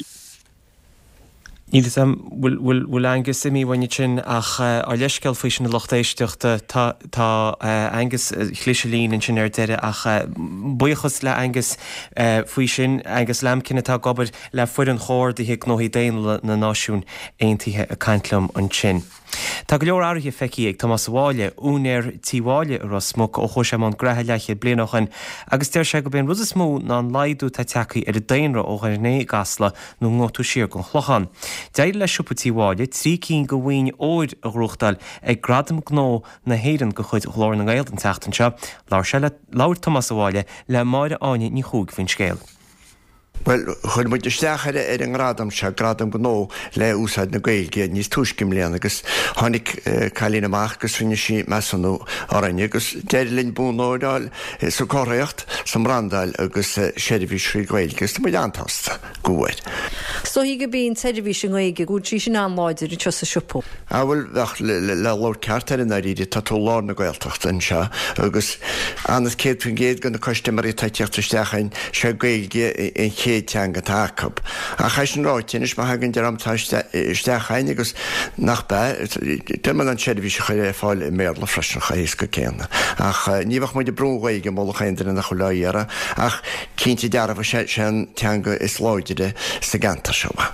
Níl bhfuil agus imí bhaine sin ach á leisceil faoi sin na lochtéisteachta tá agus chluiselín in sin ar deire ach buchas le agus faoi sin agus lemcinna tá gobar le fuir an chóir de hiag nóí déanla na náisiún aontaithe a caiintlumm an sin. Tá go leor áirithe feici ag Tomás Bháile únéir tíháile ar smó ó chuis am an grathe leiche blianachan agus deir se go ben rud is mó ná an laidú tá teachaí ar a daonra ó chuirné gasla nó ngótú siar gon chlochan. Deir le siúpa tíháile trí cín go bhhain óid a ruchtdal ag gradam gná na héan go chuid chlór na gail an teachtan seo, láir se le láir Tomás Bháile le máire áine ní chuúg fin scéal. Well, chun muid isteachire ar an gradam se gradam gó le úsáid na gailge níos túiscim léana agus tháinig cailín amach gus finne sí mesanú áine agus deirlinn búnóidáil sa choireacht sam randáil agus séirhí srí gailgus mu antasta gohfuid. So hí go bíon séirhí sin gaige gúd sí sin anláidir i tusa siúpó. Bhfuil le leir ceartar in ríide tá tú lá na gailtecht an se agus anas céad fin géad gan na coistimarí taiteachtasteachain se gailge in teanga tácab. A chais an ráitin is hagann de amtáistechaine agus nach man an séirhí se chuir fáil i méla freisin chaéis go céanna. Ach níbhah mu de brúhaige móla chéidir nach choláíara ach cinnte dearmh sé teanga is láideide sa gantar seoba.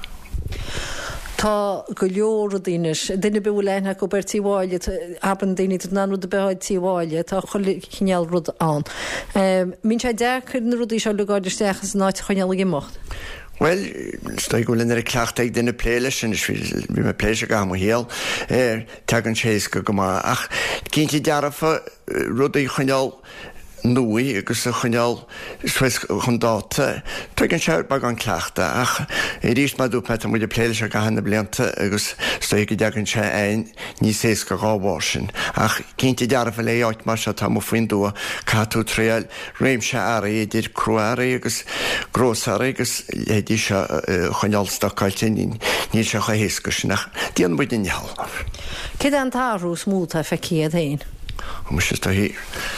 Tá go leor a dtíis, duine be bhfuilthe go ber tíháile aban daine nanú de beáid tíháile tá chuineal rud an. Mín sé dechar na rudí se leáidirsteachchas náid chuineal gimocht. Well, sta go linn ar clecht ag duine pléile sin bhí me pléise go am héal teag an sééis go má ach cinnte dearfa rudaí chuineal nuí agus a chuineal chun dáta tu an seir bag an cleachta ach i ríist má dúpa mu de pléile se go hena blianta agus sta go deagann se ein ní sééis go gáhhar sin ach cinnte dearfa le áit mar se tá mo foiindú catú tréal réim se ara idir cruaí agus grósara agus lédí se chuineal stacáilte ní se chahééis go sinach díon mu in heall. Cé an tárú smúta feici a dhéin? Mu se hí.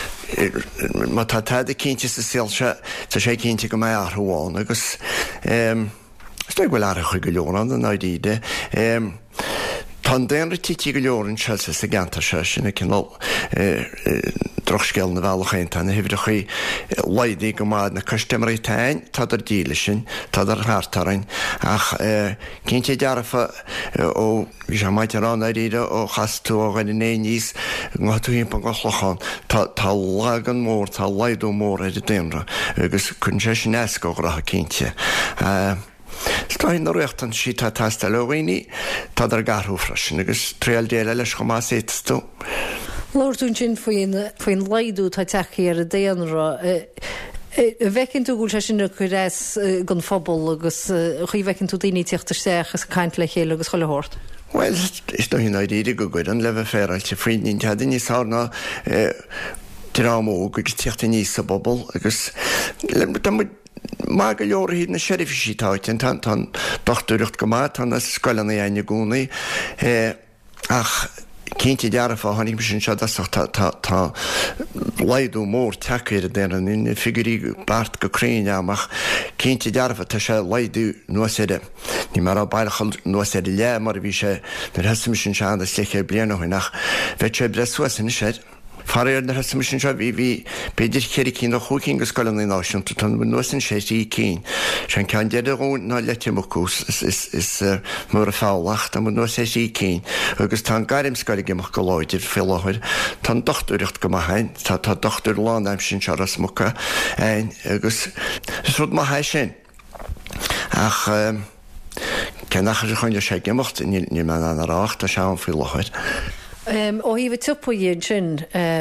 Má tá tead cinnte sa síalse tá sé cinnte go mé arthháin agus sta bhfuil ara chu go leoran an áidíide. Tá déanra títí go leorann se sa gantar se sinna cinál drochscéil na bhechéint na hifir chuí leidaí go máid na customarí tain tá ar díla sin tá ar háartarain ach cinnte dearfa ó bhí sé maid arán a ríide ó chasú á gan iné níos tú hípa go chlochan tá lagan mór tá leidú mór ar a déanra agus chun sé sin eca go ratha cinnte. Stáin na réachtan sí tá tasta lehaoí tá ar garthú freisin agus tréal déile leis go má sétú. Lordún sin faoin leidú tá techaí ar a déanra. Bhecinn tú gúil se sin chu réis gon fphobal agus chuí bhecinn tú daoine tíochttasteach as caiint le chéile agus choilehort. Well, is do hin áidíide go goid an leh féráil te frídín teada níos sána rámó agus tíochtta níos sa bobbal agus má go leor híad na séirifisí táitin tá dochtúirecht go má tá na scoilena aine gúnaí ach cinnte dearfa tháinig sin seo tá leidú mór tecair a déanaan in figurí bart goréine amach cinnte dearfa tá sé leidú nuaide. Ní mar á bailachil nuaide le mar bhí sé na heim sin se an sléché blianahain nach bheit sé bresuasan sé. Farir na heim sin seo bhí beidir chéir cí nach chucinn go scoilna náisiúnta tan bh nuasan sé í cín. Se cean deidirún ná leitimeús is mór a fálacht a nu sé í cín, agus tá garim scoiligimach go láidir féáir tá dochtúirecht go hain, tá dochtúir lánaim sin se rasmucha agus rud má haid sin. ach cenach a chuine sé gimocht ní me an arácht a seán fi lochaid. Ó hí bh tupaíon sin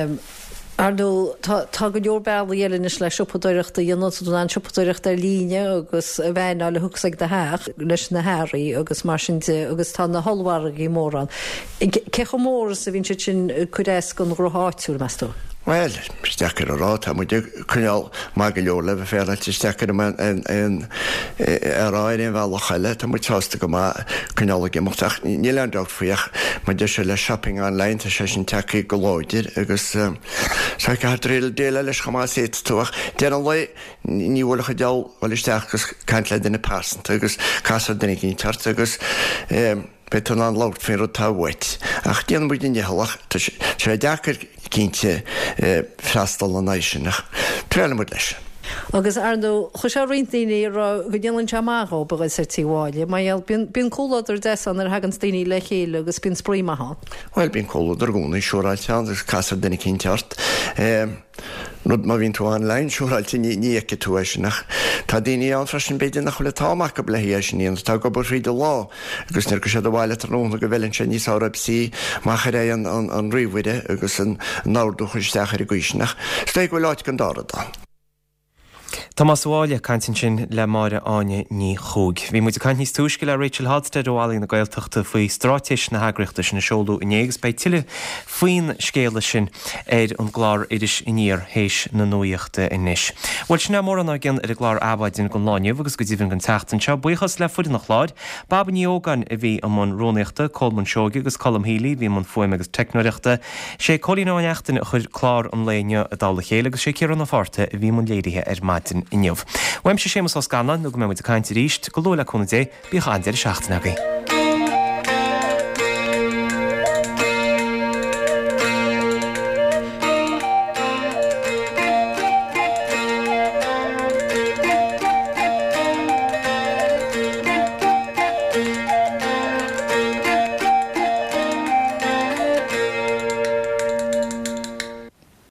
Arú tá go leorbell dhéanais leis sipadúireachta dionú an sipadúireachta líne agus bhéá le thusaigh de heach leis na hairí agus mar sinnte agus tá na hallhhar í mórran. Cecha mór a bhín sin chuéis gon roáitiú meú. Well, stekker a rá mu kunal me go leor le fé stekker an ráin bhe chaile tá mu tásta go kunál gimochtach ní ledácht faoch me de se le shopping online a sé sin teí goláidir agus réil déile leis chamá sé tuach dé an lei níhcha deáhilisteachgus caiint le duna passant agus casa dennig í tart agus bet an lágt fé táhait. Ach déan bud in dehalach sé dechar cínte freistal an éisisinach. Trele mu leis. Agus arú chu se ridaine go dhéanann teachá bag sé tíháile, maial bíon cóladar de an ar hagan daoine le chéile agus bín spríimeá. Weil bín cóladar gúna siúráilte agus casa denna cinteart. Rud má vín tú online siúráilte níice túisiach. Tá daine an freisin beidir nach chula táach go blehé sin íon tá go bur ríide lá, agus nar go sé bhile tróna go bhfuiln sé níos árab sí má ré an riomhide agus an náúcha stechar i gcuisinach. Sté go láit gan dáradá. Tá másáile caiintin sin le máire aine ní chúg. Bhí mu caiint níos túisce le Rachel Halstead óhálaí na gailteachta faoi stráteis na hagriachta sin na seolú inéagus bei tiile faoin scéala sin ar an glár iris iníor hééis na nuíochta inis. Bhil sin mór an gin ar a glár abhaidin go láineh agus go dtíhann an teachtain seo buchas le fuidir nach láid, Bab níogan a bhí am an róneachta Colman Seogi agus Colm Healy bhí man foiim agus technoireachta sé cholínáineachtain a chur chlár an léine a dála chéile agus sé cear na fáte a bhí man léirithe ar maidin inniuh. Weim sé sémas os ganna nu go mé mu a caiinte ríist go lóla chuna dé bí chaáidir seachtainagaí.